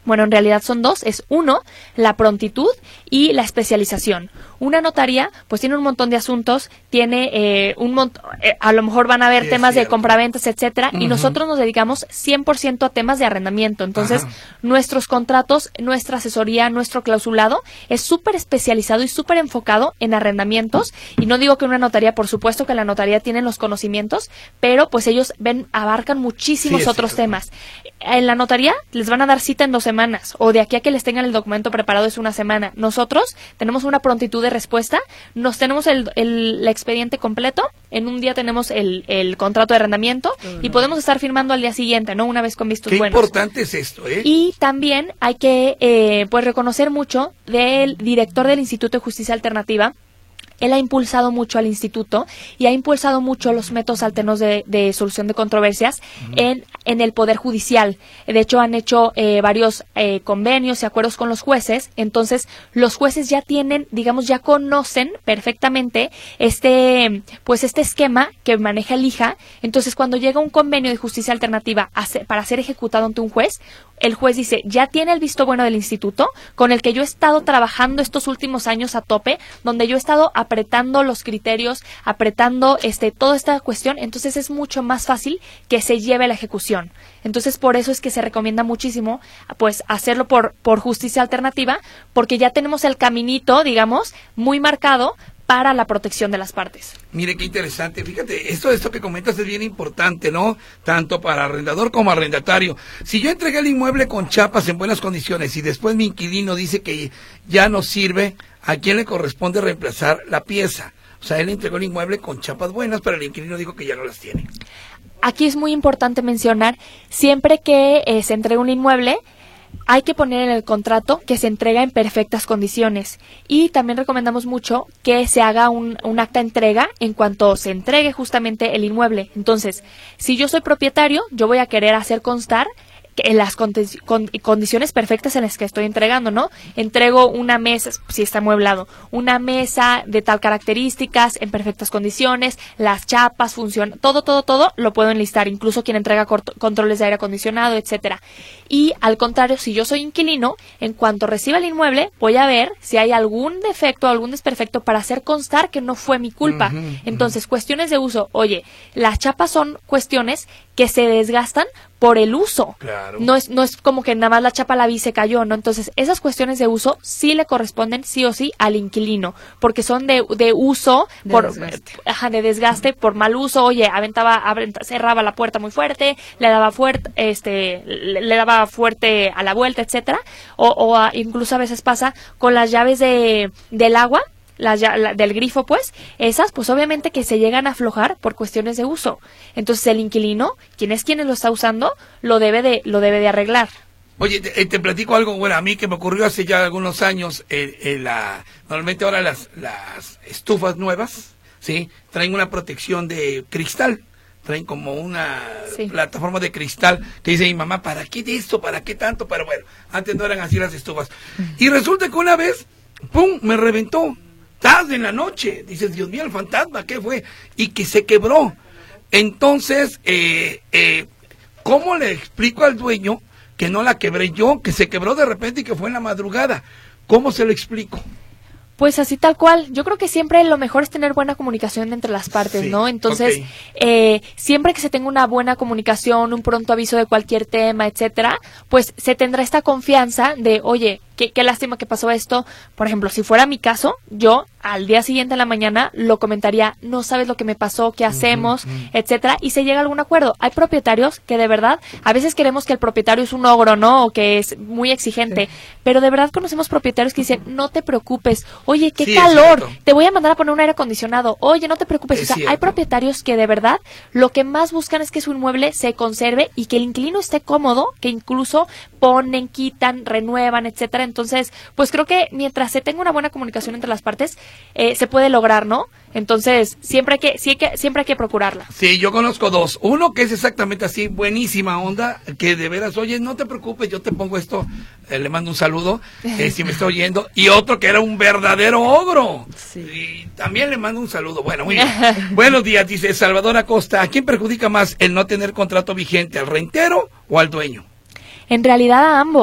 Bueno, en realidad son dos, es uno, la prontitud y la especialización. Una notaría, pues tiene un montón de asuntos, tiene eh, un montón, eh, a lo mejor van a haber sí, temas de compraventas, etcétera, uh-huh. y nosotros nos dedicamos cien por ciento a temas de arrendamiento. Entonces, uh-huh. nuestros contratos, nuestra asesoría, nuestro clausulado es súper especializado y súper enfocado en arrendamientos. Y no digo que una notaría, por supuesto que la notaría tiene los conocimientos, pero pues ellos ven, abarcan muchísimos sí, otros cierto. temas. En la notaría les van a dar cita en dos semanas, o de aquí a que les tengan el documento preparado es una semana. Nosotros tenemos una prontitud de respuesta, nos tenemos el, el, el expediente completo, en un día tenemos el, el contrato de arrendamiento uh-huh. y podemos estar firmando al día siguiente, ¿no? Una vez con vistos Qué buenos. Qué importante es esto, ¿eh? Y también hay que eh, pues reconocer mucho del director del Instituto de Justicia Alternativa. Él ha impulsado mucho al instituto y ha impulsado mucho los métodos alternos de, de solución de controversias uh-huh. en, en el Poder Judicial. De hecho, han hecho eh, varios eh, convenios y acuerdos con los jueces. Entonces, los jueces ya tienen, digamos, ya conocen perfectamente este, pues este esquema que maneja el I J A. Entonces, cuando llega un convenio de justicia alternativa a ser, para ser ejecutado ante un juez, el juez dice, ya tiene el visto bueno del instituto, con el que yo he estado trabajando estos últimos años a tope, donde yo he estado apretando los criterios, apretando este toda esta cuestión, entonces es mucho más fácil que se lleve la ejecución. Entonces, por eso es que se recomienda muchísimo, pues, hacerlo por, por justicia alternativa, porque ya tenemos el caminito, digamos, muy marcado para la protección de las partes. Mire, qué interesante. Fíjate, esto, esto que comentas es bien importante, ¿no? Tanto para arrendador como arrendatario. Si yo entregué el inmueble con chapas en buenas condiciones y después mi inquilino dice que ya no sirve, ¿a quién le corresponde reemplazar la pieza? O sea, él entregó el inmueble con chapas buenas, pero el inquilino dijo que ya no las tiene. Aquí es muy importante mencionar, siempre que eh, se entrega un inmueble, hay que poner en el contrato que se entrega en perfectas condiciones, y también recomendamos mucho que se haga un, un acta de entrega en cuanto se entregue justamente el inmueble. Entonces, si yo soy propietario, yo voy a querer hacer constar en las condi- con- condiciones perfectas en las que estoy entregando, ¿no? Entrego una mesa, si está amueblado, una mesa de tal características, en perfectas condiciones, las chapas funcionan, todo, todo, todo lo puedo enlistar, incluso quien entrega cort- controles de aire acondicionado, etcétera. Y al contrario, si yo soy inquilino, en cuanto reciba el inmueble, voy a ver si hay algún defecto, algún desperfecto para hacer constar que no fue mi culpa. Uh-huh, Entonces, uh-huh. cuestiones de uso, oye, las chapas son cuestiones que se desgastan por el uso. Claro. No es no es como que nada más la chapa la vi y se cayó, ¿no? Entonces, esas cuestiones de uso sí le corresponden sí o sí al inquilino, porque son de, de uso, de por desgaste. Ajá, de desgaste, por mal uso, oye, aventaba, aventa, cerraba la puerta muy fuerte, le daba fuerte, este, le, le daba fuerte a la vuelta, etcétera, o, o a, incluso a veces pasa con las llaves de del agua, La, la, del grifo, pues, esas, pues obviamente que se llegan a aflojar por cuestiones de uso. Entonces el inquilino, quien es quien lo está usando, lo debe de, lo debe de arreglar. Oye, te, te platico algo, bueno, a mí que me ocurrió hace ya algunos años, eh, eh, la, normalmente ahora las, las estufas nuevas, ¿sí? Traen una protección de cristal, traen como una sí. plataforma de cristal, que dice mi mamá, ¿para qué de esto? ¿Para qué tanto? Pero bueno, antes no eran así las estufas. Y resulta que una vez, ¡pum!, me reventó. Tarde en la noche, dices, Dios mío, el fantasma, ¿qué fue? Y que se quebró. Entonces, eh, eh, ¿cómo le explico al dueño que no la quebré yo, que se quebró de repente y que fue en la madrugada? ¿Cómo se lo explico? Pues así tal cual. Yo creo que siempre lo mejor es tener buena comunicación entre las partes, sí, ¿no? Entonces, okay. eh, siempre que se tenga una buena comunicación, un pronto aviso de cualquier tema, etcétera, pues se tendrá esta confianza de, oye, qué, qué lástima que pasó esto. Por ejemplo, si fuera mi caso, yo al día siguiente en la mañana lo comentaría, no sabes lo que me pasó, qué hacemos, uh-huh, uh-huh. etcétera, y se llega a algún acuerdo. Hay propietarios que de verdad, a veces queremos que el propietario es un ogro, ¿no? O que es muy exigente, sí. pero de verdad conocemos propietarios que dicen, no te preocupes, oye, qué sí, calor, te voy a mandar a poner un aire acondicionado, oye, no te preocupes. Es o sea, cierto. Hay propietarios que de verdad lo que más buscan es que su inmueble se conserve y que el inquilino esté cómodo, que incluso ponen, quitan, renuevan, etcétera. Entonces, pues creo que mientras se tenga una buena comunicación entre las partes, eh, se puede lograr, ¿no? Entonces, siempre hay que, sí hay que, siempre hay que procurarla. Sí, yo conozco dos. Uno que es exactamente así, buenísima onda, que de veras, oye, no te preocupes, yo te pongo esto, eh, le mando un saludo, eh, si me está oyendo. Y otro que era un verdadero ogro. Sí. Y también le mando un saludo. Bueno, muy bien. Buenos días, dice Salvador Acosta. ¿A quién perjudica más el no tener contrato vigente, al rentero o al dueño? En realidad a ambos.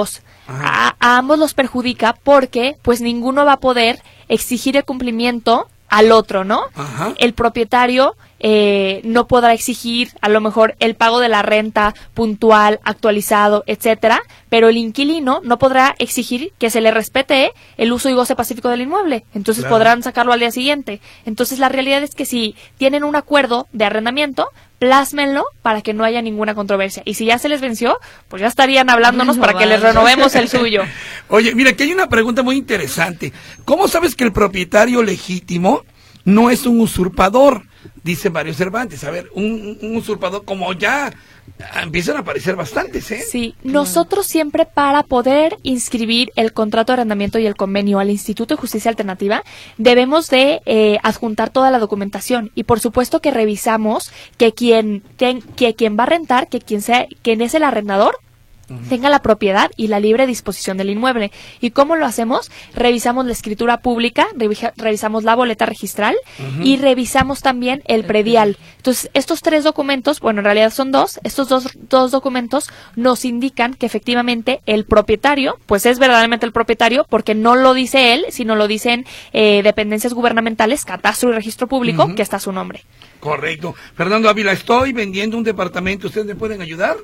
a, a ambos los perjudica porque pues ninguno va a poder exigir el cumplimiento al otro, ¿no? Ajá. El propietario eh, no podrá exigir a lo mejor el pago de la renta puntual, actualizado, etcétera, pero el inquilino no podrá exigir que se le respete el uso y goce pacífico del inmueble. Entonces Claro. podrán sacarlo al día siguiente. Entonces la realidad es que si tienen un acuerdo de arrendamiento, plásmenlo para que no haya ninguna controversia. Y si ya se les venció, pues ya estarían hablándonos para que les renovemos el suyo. Oye, mira, aquí hay una pregunta muy interesante. ¿Cómo sabes que el propietario legítimo no es un usurpador? Dice Mario Cervantes. A ver, un, un usurpador, como ya empiezan a aparecer bastantes, ¿eh? Sí, nosotros siempre para poder inscribir el contrato de arrendamiento y el convenio al Instituto de Justicia Alternativa debemos de eh, adjuntar toda la documentación y por supuesto que revisamos que quien ten, que quien va a rentar, que quien sea, quien es el arrendador tenga la propiedad y la libre disposición del inmueble. ¿Y cómo lo hacemos? Revisamos la escritura pública, revisa, revisamos la boleta registral uh-huh. y revisamos también el predial. Entonces, estos tres documentos, bueno, en realidad son dos, estos dos, dos documentos nos indican que efectivamente el propietario, pues es verdaderamente el propietario, porque no lo dice él, sino lo dicen eh, dependencias gubernamentales, catastro y registro público, uh-huh. que está su nombre. Correcto. Fernando Ávila, estoy vendiendo un departamento, ¿ustedes me pueden ayudar?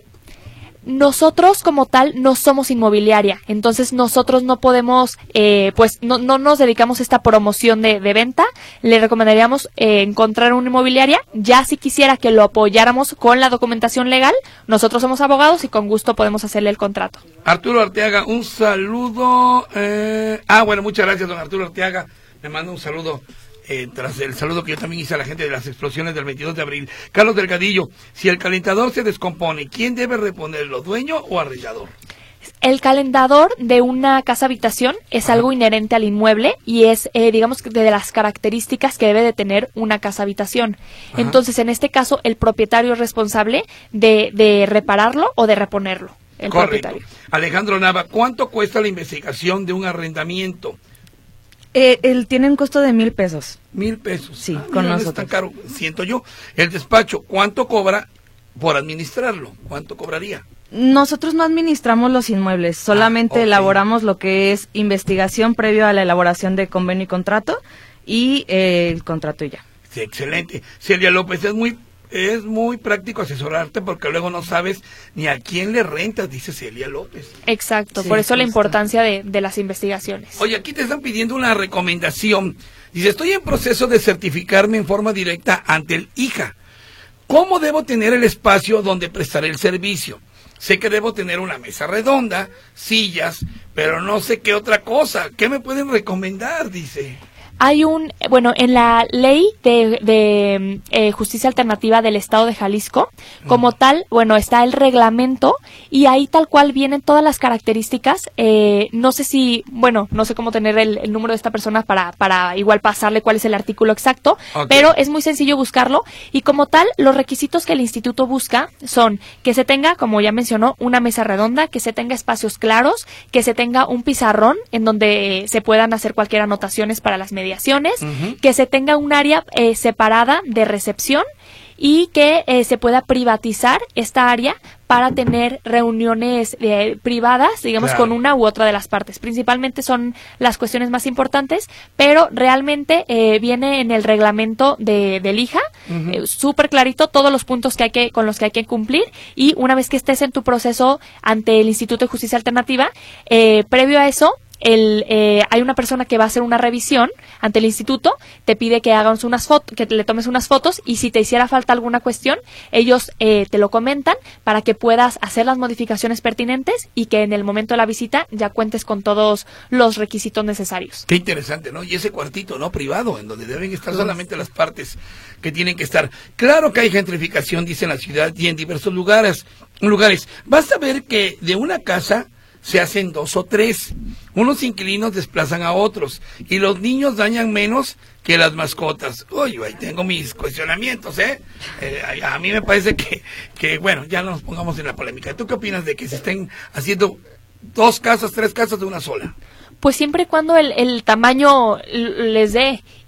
Nosotros como tal no somos inmobiliaria, entonces nosotros no podemos, eh, pues no, no nos dedicamos a esta promoción de, de venta. Le recomendaríamos eh, encontrar una inmobiliaria, ya si quisiera que lo apoyáramos con la documentación legal, nosotros somos abogados y con gusto podemos hacerle el contrato. Arturo Arteaga, un saludo. Eh... Ah, bueno, muchas gracias, don Arturo Arteaga. Me manda un saludo. Eh, tras el saludo que yo también hice a la gente de las explosiones del veintidós de abril. Carlos Delgadillo, si el calentador se descompone, ¿quién debe reponerlo, dueño o arrendador? El calentador de una casa habitación es Ajá. algo inherente al inmueble y es, eh, digamos, de las características que debe de tener una casa habitación. Ajá. Entonces, en este caso, el propietario es responsable de, de repararlo o de reponerlo. El Correcto. propietario. Alejandro Nava, ¿cuánto cuesta la investigación de un arrendamiento? Eh, él tiene un costo de mil pesos. Mil pesos. Sí, ah, con mira, nosotros. No es tan caro, siento yo. El despacho, ¿cuánto cobra por administrarlo? ¿Cuánto cobraría? Nosotros no administramos los inmuebles, solamente ah, okay. elaboramos lo que es investigación previo a la elaboración de convenio y contrato y eh, el contrato y ya. Sí, excelente. Celia López, es muy es muy práctico asesorarte porque luego no sabes ni a quién le rentas, dice Celia López. Exacto, sí, por eso la importancia de, de las investigaciones. Oye, aquí te están pidiendo una recomendación. Dice, estoy en proceso de certificarme en forma directa ante el I J A. ¿Cómo debo tener el espacio donde prestaré el servicio? Sé que debo tener una mesa redonda, sillas, pero no sé qué otra cosa. ¿Qué me pueden recomendar? Dice. Hay un, bueno, en la ley de, de eh, justicia alternativa del Estado de Jalisco, como mm. tal, bueno, está el reglamento y ahí tal cual vienen todas las características. Eh, no sé si, bueno, no sé cómo tener el, el número de esta persona para, para igual pasarle cuál es el artículo exacto, okay. pero es muy sencillo buscarlo y como tal, los requisitos que el instituto busca son que se tenga, como ya mencionó, una mesa redonda, que se tenga espacios claros, que se tenga un pizarrón en donde se puedan hacer cualquier anotaciones para las medidas. Uh-huh. Que se tenga un área eh, separada de recepción y que eh, se pueda privatizar esta área para tener reuniones eh, privadas, digamos, claro. con una u otra de las partes. Principalmente son las cuestiones más importantes, pero realmente eh, viene en el reglamento de, del I J A, uh-huh. eh, súper clarito todos los puntos que hay que, con los que hay que cumplir y una vez que estés en tu proceso ante el Instituto de Justicia Alternativa, eh, previo a eso, El, eh, hay una persona que va a hacer una revisión ante el instituto, te pide que hagas unas fotos, que le tomes unas fotos y si te hiciera falta alguna cuestión, ellos eh, te lo comentan para que puedas hacer las modificaciones pertinentes y que en el momento de la visita ya cuentes con todos los requisitos necesarios. Qué interesante, ¿no? Y ese cuartito, ¿no? Privado, en donde deben estar solamente las partes que tienen que estar. Claro que hay gentrificación, dice en la ciudad y en diversos lugares. lugares. Basta ver que de una casa se hacen dos o tres. Unos inquilinos desplazan a otros y los niños dañan menos que las mascotas. Oye, ahí tengo mis cuestionamientos, ¿eh? eh a, a mí me parece que, que, bueno, ya no nos pongamos en la polémica. ¿Tú qué opinas de que se estén haciendo dos casas, tres casas de una sola? Pues siempre y cuando el, el tamaño les dé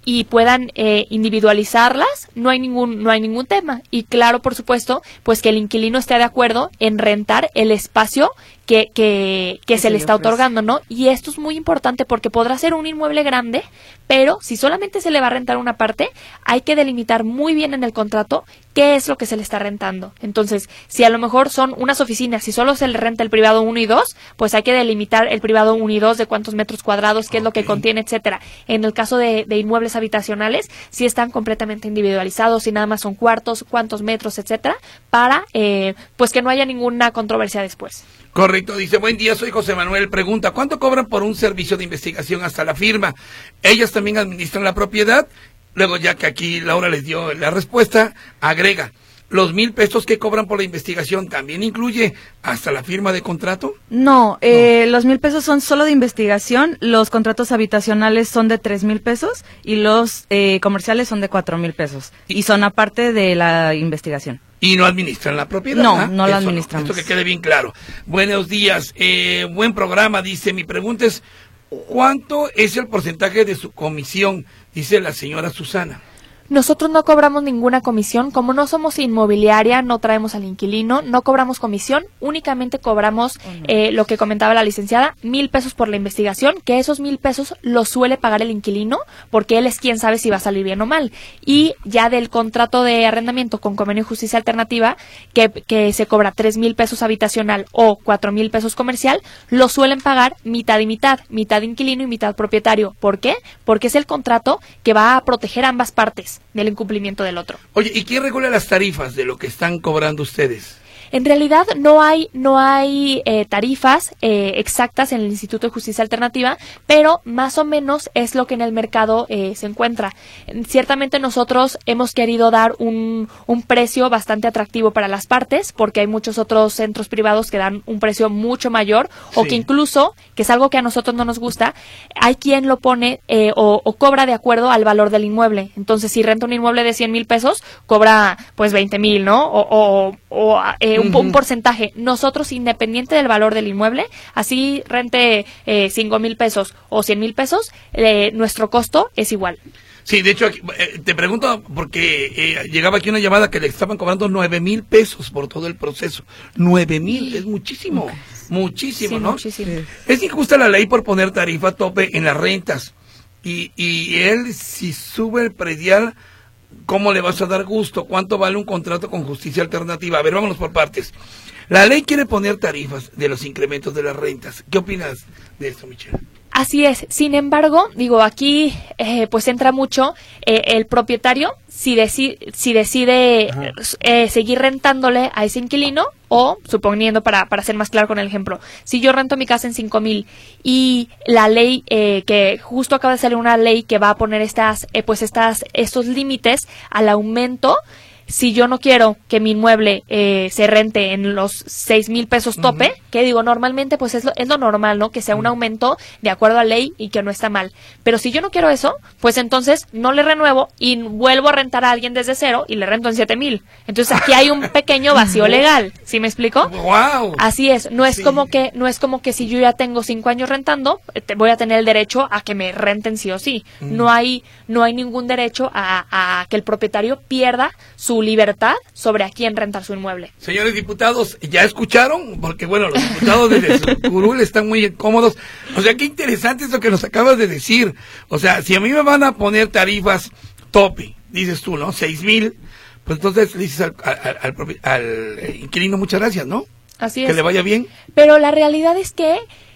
y puedan eh, individualizarlas, no hay ningún no hay ningún tema. Y claro, por supuesto, pues que el inquilino esté de acuerdo en rentar el espacio que que, que se le está otorgando, ¿no? Y esto es muy importante porque podrá ser un inmueble grande, pero si solamente se le va a rentar una parte, hay que delimitar muy bien en el contrato qué es lo que se le está rentando. Entonces, si a lo mejor son unas oficinas, si solo se le renta el privado uno y dos, pues hay que delimitar el privado uno y dos de cuántos metros cuadrados, qué es lo que contiene, etcétera. En el caso de, de inmuebles habitacionales, sí están completamente individualizados, y nada más son cuartos, cuántos metros, etcétera, para eh, pues que no haya ninguna controversia después. Correcto, dice, buen día, soy José Manuel, pregunta, ¿cuánto cobran por un servicio de investigación hasta la firma? ¿Ellas también administran la propiedad? Luego, ya que aquí Laura les dio la respuesta, agrega, ¿los mil pesos que cobran por la investigación también incluye hasta la firma de contrato? No, eh, no. Los mil pesos son solo de investigación, los contratos habitacionales son de tres mil pesos y los eh, comerciales son de cuatro mil pesos y, y son aparte de la investigación. Y no administran la propiedad. No, ¿eh? no la administramos. No, esto que quede bien claro. Buenos días, eh, buen programa, dice, mi pregunta es, ¿cuánto es el porcentaje de su comisión? Dice la señora Susana. Nosotros no cobramos ninguna comisión, como no somos inmobiliaria, no traemos al inquilino, no cobramos comisión, únicamente cobramos eh, lo que comentaba la licenciada, mil pesos por la investigación, que esos mil pesos los suele pagar el inquilino, porque él es quien sabe si va a salir bien o mal. Y ya del contrato de arrendamiento con convenio y justicia alternativa, que, que se cobra tres mil pesos habitacional o cuatro mil pesos comercial, lo suelen pagar mitad y mitad, mitad inquilino y mitad propietario. ¿Por qué? Porque es el contrato que va a proteger a ambas partes del incumplimiento del otro. Oye, ¿y quién regula las tarifas de lo que están cobrando ustedes? En realidad no hay no hay eh, tarifas eh, exactas en el Instituto de Justicia Alternativa, pero más o menos es lo que en el mercado eh, se encuentra. Ciertamente nosotros hemos querido dar un, un precio bastante atractivo para las partes, porque hay muchos otros centros privados que dan un precio mucho mayor, sí. O que incluso, que es algo que a nosotros no nos gusta, hay quien lo pone eh, o, o cobra de acuerdo al valor del inmueble. Entonces, si renta un inmueble de cien mil pesos, cobra pues veinte mil, ¿no? O, o, o eh, Un, un porcentaje. Nosotros, independiente del valor del inmueble, así rente eh, cinco mil pesos o cien mil pesos, eh, nuestro costo es igual. Sí, de hecho, aquí, eh, te pregunto porque eh, llegaba aquí una llamada que le estaban cobrando nueve mil pesos por todo el proceso. Nueve mil, es muchísimo, okay. muchísimo, sí, ¿no? Muchísimo. Es injusta la ley por poner tarifa tope en las rentas. Y, y él, si sube el predial, ¿cómo le vas a dar gusto? ¿Cuánto vale un contrato con justicia alternativa? A ver, vámonos por partes. La ley quiere poner tarifas de los incrementos de las rentas. ¿Qué opinas de esto, Michelle? Así es. Sin embargo, digo, aquí eh, pues entra mucho eh, el propietario si, deci si decide eh, seguir rentándole a ese inquilino, o, suponiendo, para, para ser más claro con el ejemplo, si yo rento mi casa en cinco mil y la ley, eh, que justo acaba de salir una ley que va a poner estas, eh, pues estas, estos límites al aumento. Si yo no quiero que mi inmueble eh, se rente en los seis mil pesos tope, uh-huh. que digo, normalmente pues es lo, es lo normal, ¿no? Que sea un aumento de acuerdo a ley y que no está mal. Pero si yo no quiero eso, pues entonces no le renuevo y vuelvo a rentar a alguien desde cero y le rento en siete mil. Entonces aquí hay un pequeño vacío legal, ¿sí me explico? Wow. Así es, no es sí. como que no es como que si yo ya tengo cinco años rentando, te voy a tener el derecho a que me renten sí o sí. Uh-huh. No hay no hay ningún derecho a, a que el propietario pierda su libertad sobre a quién rentar su inmueble. Señores diputados, ¿ya escucharon? Porque bueno, los diputados desde su curul están muy incómodos. O sea, qué interesante es lo que nos acabas de decir. O sea, si a mí me van a poner tarifas tope, dices tú, ¿no? Seis mil, pues entonces le dices al, al, al, al inquilino muchas gracias, ¿no? Así es. Que le vaya bien. Pero la realidad es que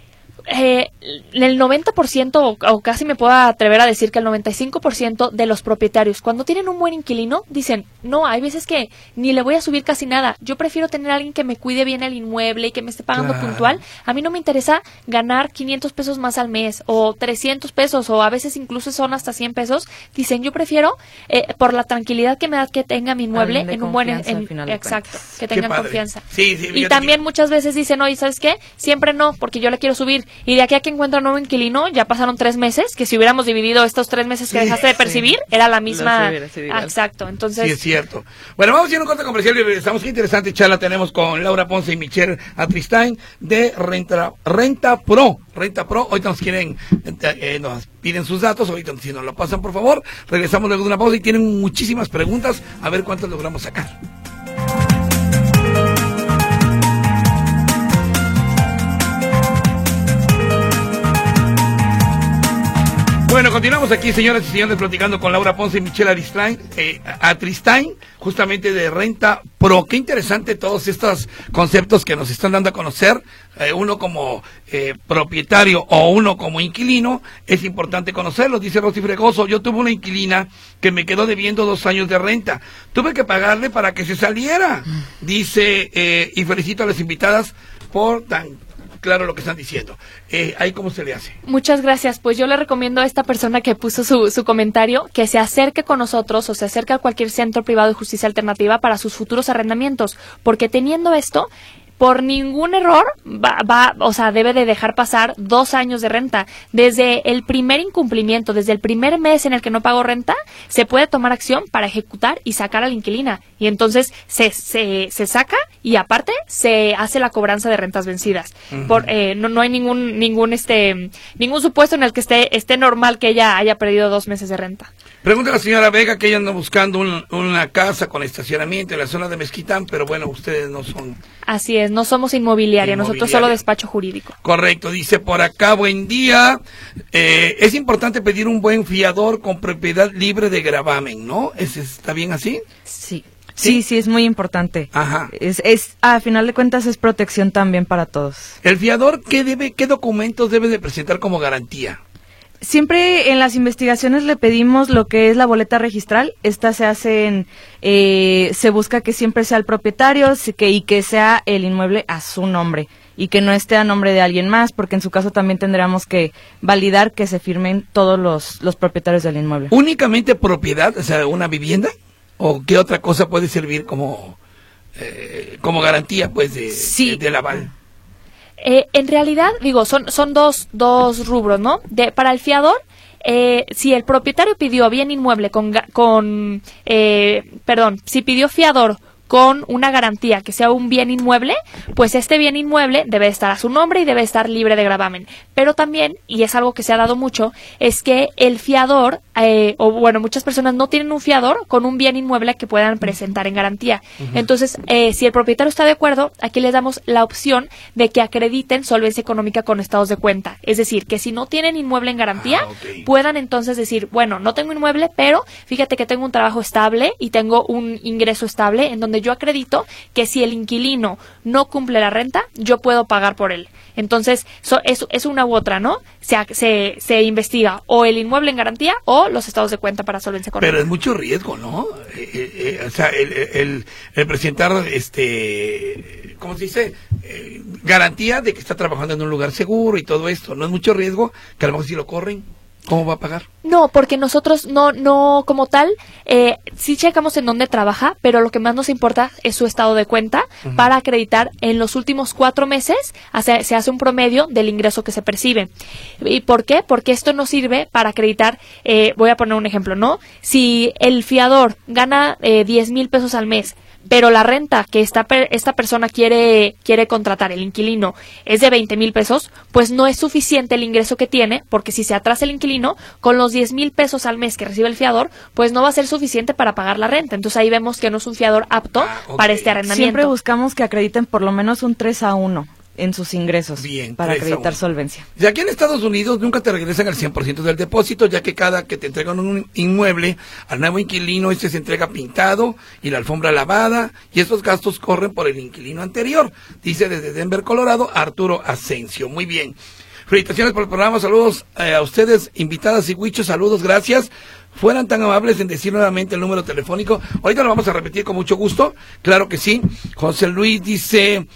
Eh, el noventa por ciento, o, o casi me puedo atrever a decir que el noventa y cinco por ciento de los propietarios, cuando tienen un buen inquilino, dicen, no, hay veces que ni le voy a subir casi nada, yo prefiero tener a alguien que me cuide bien el inmueble y que me esté pagando claro. puntual. A mí no me interesa ganar quinientos pesos más al mes, o trescientos pesos, o a veces incluso son hasta cien pesos. Dicen, yo prefiero, eh, por la tranquilidad que me da que tenga mi inmueble en un buen, en, exacto, que tengan confianza. Sí, sí, y también que... muchas veces dicen, oye, ¿sabes qué? Siempre no, porque yo le quiero subir. y de aquí a que encuentra un nuevo inquilino ya pasaron tres meses, que si hubiéramos dividido estos tres meses que sí, dejaste de percibir, sí, era la misma. Ah, exacto, entonces. Sí, es cierto. Bueno, vamos a ir a un corte comercial y regresamos. Qué interesante charla tenemos con Laura Ponce y Michelle Atristain de Renta, Renta Pro. Renta Pro, hoy nos quieren, eh, nos piden sus datos, ahorita si nos lo pasan por favor, regresamos luego de una pausa y tienen muchísimas preguntas, a ver cuántas logramos sacar. Bueno, continuamos aquí, señoras y señores, platicando con Laura Ponce y Michelle Atristain, eh, Atristain, justamente de Renta Pro. Qué interesante todos estos conceptos que nos están dando a conocer, eh, uno como eh, propietario o uno como inquilino, es importante conocerlos. Dice Rosy Fregoso, yo tuve una inquilina que me quedó debiendo dos años de renta, tuve que pagarle para que se saliera, dice, eh, y felicito a las invitadas por tan claro lo que están diciendo. Eh, ¿Ahí cómo se le hace? Muchas gracias. Pues yo le recomiendo a esta persona que puso su, su comentario que se acerque con nosotros o se acerque a cualquier centro privado de justicia alternativa para sus futuros arrendamientos, porque teniendo esto, por ningún error va, va, o sea, debe de dejar pasar dos años de renta. Desde el primer incumplimiento, desde el primer mes en el que no pagó renta, se puede tomar acción para ejecutar y sacar a la inquilina. Y entonces se, se, se saca y aparte se hace la cobranza de rentas vencidas. Uh-huh. Por, eh, no, no hay ningún, ningún, este, ningún supuesto en el que esté, esté normal que ella haya perdido dos meses de renta. Pregunta a la señora Vega que ella anda buscando un, una casa con estacionamiento en la zona de Mezquitán, pero bueno, ustedes no son. Así es, no somos inmobiliaria, inmobiliaria. Nosotros solo despacho jurídico. Correcto, dice por acá, buen día. Eh, es importante pedir un buen fiador con propiedad libre de gravamen, ¿no? ¿Es, ¿Está bien así? Sí. Sí, sí, sí, es muy importante. Ajá. Es, es, a final de cuentas es protección también para todos. ¿El fiador qué debe, qué documentos debe de presentar como garantía? Siempre en las investigaciones le pedimos lo que es la boleta registral. Esta se hace en, eh, se busca que siempre sea el propietario que, y que sea el inmueble a su nombre y que no esté a nombre de alguien más, porque en su caso también tendríamos que validar que se firmen todos los, los propietarios del inmueble. ¿Únicamente propiedad, o sea, una vivienda? ¿O qué otra cosa puede servir como, eh, como garantía, pues, de, sí. de, del aval? Eh, en realidad, digo, son, son dos, dos rubros, ¿no? De, para el fiador, eh, si el propietario pidió bien inmueble con, con eh, perdón, si pidió fiador con una garantía que sea un bien inmueble, pues este bien inmueble debe estar a su nombre y debe estar libre de gravamen. Pero también, y es algo que se ha dado mucho, es que el fiador, eh, o bueno, muchas personas no tienen un fiador con un bien inmueble que puedan presentar en garantía. Uh-huh. Entonces, eh, si el propietario está de acuerdo, aquí les damos la opción de que acrediten solvencia económica con estados de cuenta. Es decir, que si no tienen inmueble en garantía, ah, okay. puedan entonces decir, bueno, no tengo inmueble, pero fíjate que tengo un trabajo estable y tengo un ingreso estable en donde yo acredito que si el inquilino no cumple la renta, yo puedo pagar por él. Entonces, so, es, es una u otra, ¿no? Se, se, se investiga o el inmueble en garantía o los estados de cuenta para solvencia económica. Pero es mucho riesgo, ¿no? Eh, eh, o sea, el, el, el presentar, este, ¿cómo se dice? Eh, garantía de que está trabajando en un lugar seguro y todo esto. ¿No es mucho riesgo que a lo mejor si lo corren? ¿Cómo va a pagar? No, porque nosotros no, no como tal, eh, sí checamos en dónde trabaja, pero lo que más nos importa es su estado de cuenta uh-huh. para acreditar en los últimos cuatro meses hace, se hace un promedio del ingreso que se percibe. ¿Y por qué? Porque esto nos sirve para acreditar, eh, voy a poner un ejemplo, ¿no? Si el fiador gana eh, diez mil pesos al mes, pero la renta que esta, esta persona quiere, quiere contratar, el inquilino, es de veinte mil pesos, pues no es suficiente el ingreso que tiene, porque si se atrasa el inquilino, con los diez mil pesos al mes que recibe el fiador, pues no va a ser suficiente para pagar la renta. Entonces ahí vemos que no es un fiador apto ah, okay. para este arrendamiento. Siempre buscamos que acrediten por lo menos un tres a uno en sus ingresos. Bien, para acreditar solvencia. Y aquí en Estados Unidos nunca te regresan el cien por ciento del depósito, ya que cada que te entregan un inmueble al nuevo inquilino, este se entrega pintado y la alfombra lavada, y estos gastos corren por el inquilino anterior, dice desde Denver, Colorado, Arturo Asensio. Muy bien. Felicitaciones por el programa, saludos eh, a ustedes, invitadas y huichos, saludos, gracias. Fueran tan amables en decir nuevamente el número telefónico. Ahorita lo vamos a repetir con mucho gusto. Claro que sí. José Luis dice...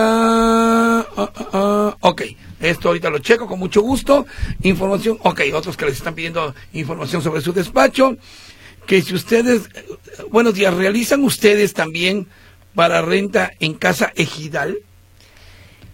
Sa, uh, uh, uh, ok, esto ahorita lo checo con mucho gusto. Información... Ok, otros que les están pidiendo información sobre su despacho. Que si ustedes... Buenos días, ¿realizan ustedes también para renta en casa ejidal?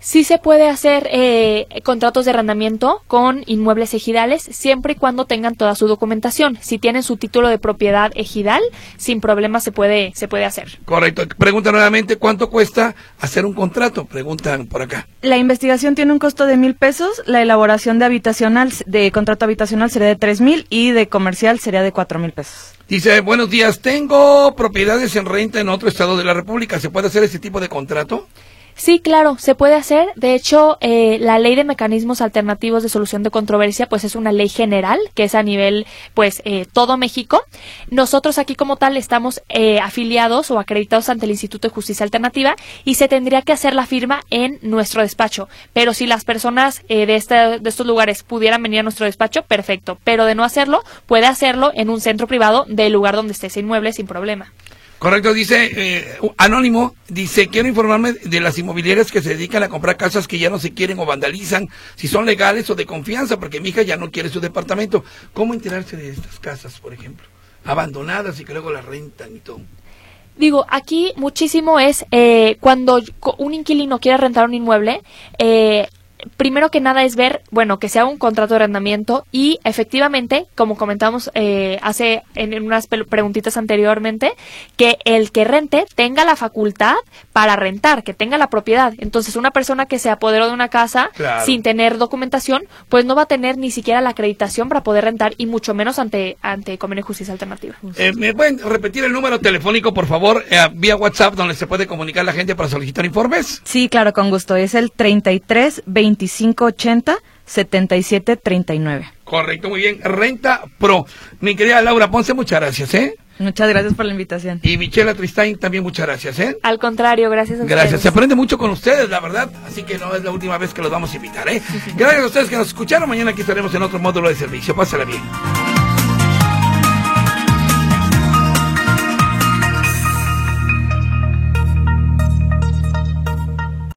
Sí se puede hacer eh, contratos de arrendamiento con inmuebles ejidales siempre y cuando tengan toda su documentación. Si tienen su título de propiedad ejidal, sin problema se puede se puede hacer. Correcto. Pregunta nuevamente, ¿cuánto cuesta hacer un contrato? Preguntan por acá. La investigación tiene un costo de mil pesos, la elaboración de habitacional, de contrato habitacional sería de tres mil y de comercial sería de cuatro mil pesos. Dice, buenos días, tengo propiedades en renta en otro estado de la República. ¿Se puede hacer ese tipo de contrato? Sí, claro, se puede hacer. De hecho, eh, la Ley de Mecanismos Alternativos de Solución de Controversia, pues es una ley general que es a nivel, pues, eh, todo México. Nosotros aquí como tal estamos eh, afiliados o acreditados ante el Instituto de Justicia Alternativa y se tendría que hacer la firma en nuestro despacho. Pero si las personas eh, de, este, de estos lugares pudieran venir a nuestro despacho, perfecto. Pero de no hacerlo, puede hacerlo en un centro privado del lugar donde esté ese inmueble sin problema. Correcto, dice, eh, Anónimo, dice, quiero informarme de las inmobiliarias que se dedican a comprar casas que ya no se quieren o vandalizan, si son legales o de confianza, porque mi hija ya no quiere su departamento. ¿Cómo enterarse de estas casas, por ejemplo? Abandonadas y que luego las rentan y todo. Digo, aquí muchísimo es eh, cuando un inquilino quiere rentar un inmueble, eh, primero que nada es ver, bueno, que sea un contrato de arrendamiento y efectivamente, como comentábamos eh, hace en, en unas preguntitas anteriormente, que el que rente tenga la facultad para rentar, que tenga la propiedad. Entonces, una persona que se apoderó de una casa claro. sin tener documentación, pues no va a tener ni siquiera la acreditación para poder rentar y mucho menos ante ante Convenio de Justicia Alternativa. Eh, ¿Me pueden repetir el número telefónico, por favor, eh, vía WhatsApp, donde se puede comunicar la gente para solicitar informes? Sí, claro, con gusto. Es el treinta y tres veinticinco ochenta setenta y siete treinta y nueve. Correcto, muy bien. Renta Pro. Mi querida Laura Ponce, muchas gracias, ¿eh? Muchas gracias por la invitación. Y Michela Tristain, también muchas gracias, ¿eh? Al contrario, gracias a ustedes. Gracias, se aprende mucho con ustedes, la verdad, así que no es la última vez que los vamos a invitar, ¿eh? Gracias a ustedes que nos escucharon, mañana aquí estaremos en otro módulo de servicio, pásala bien.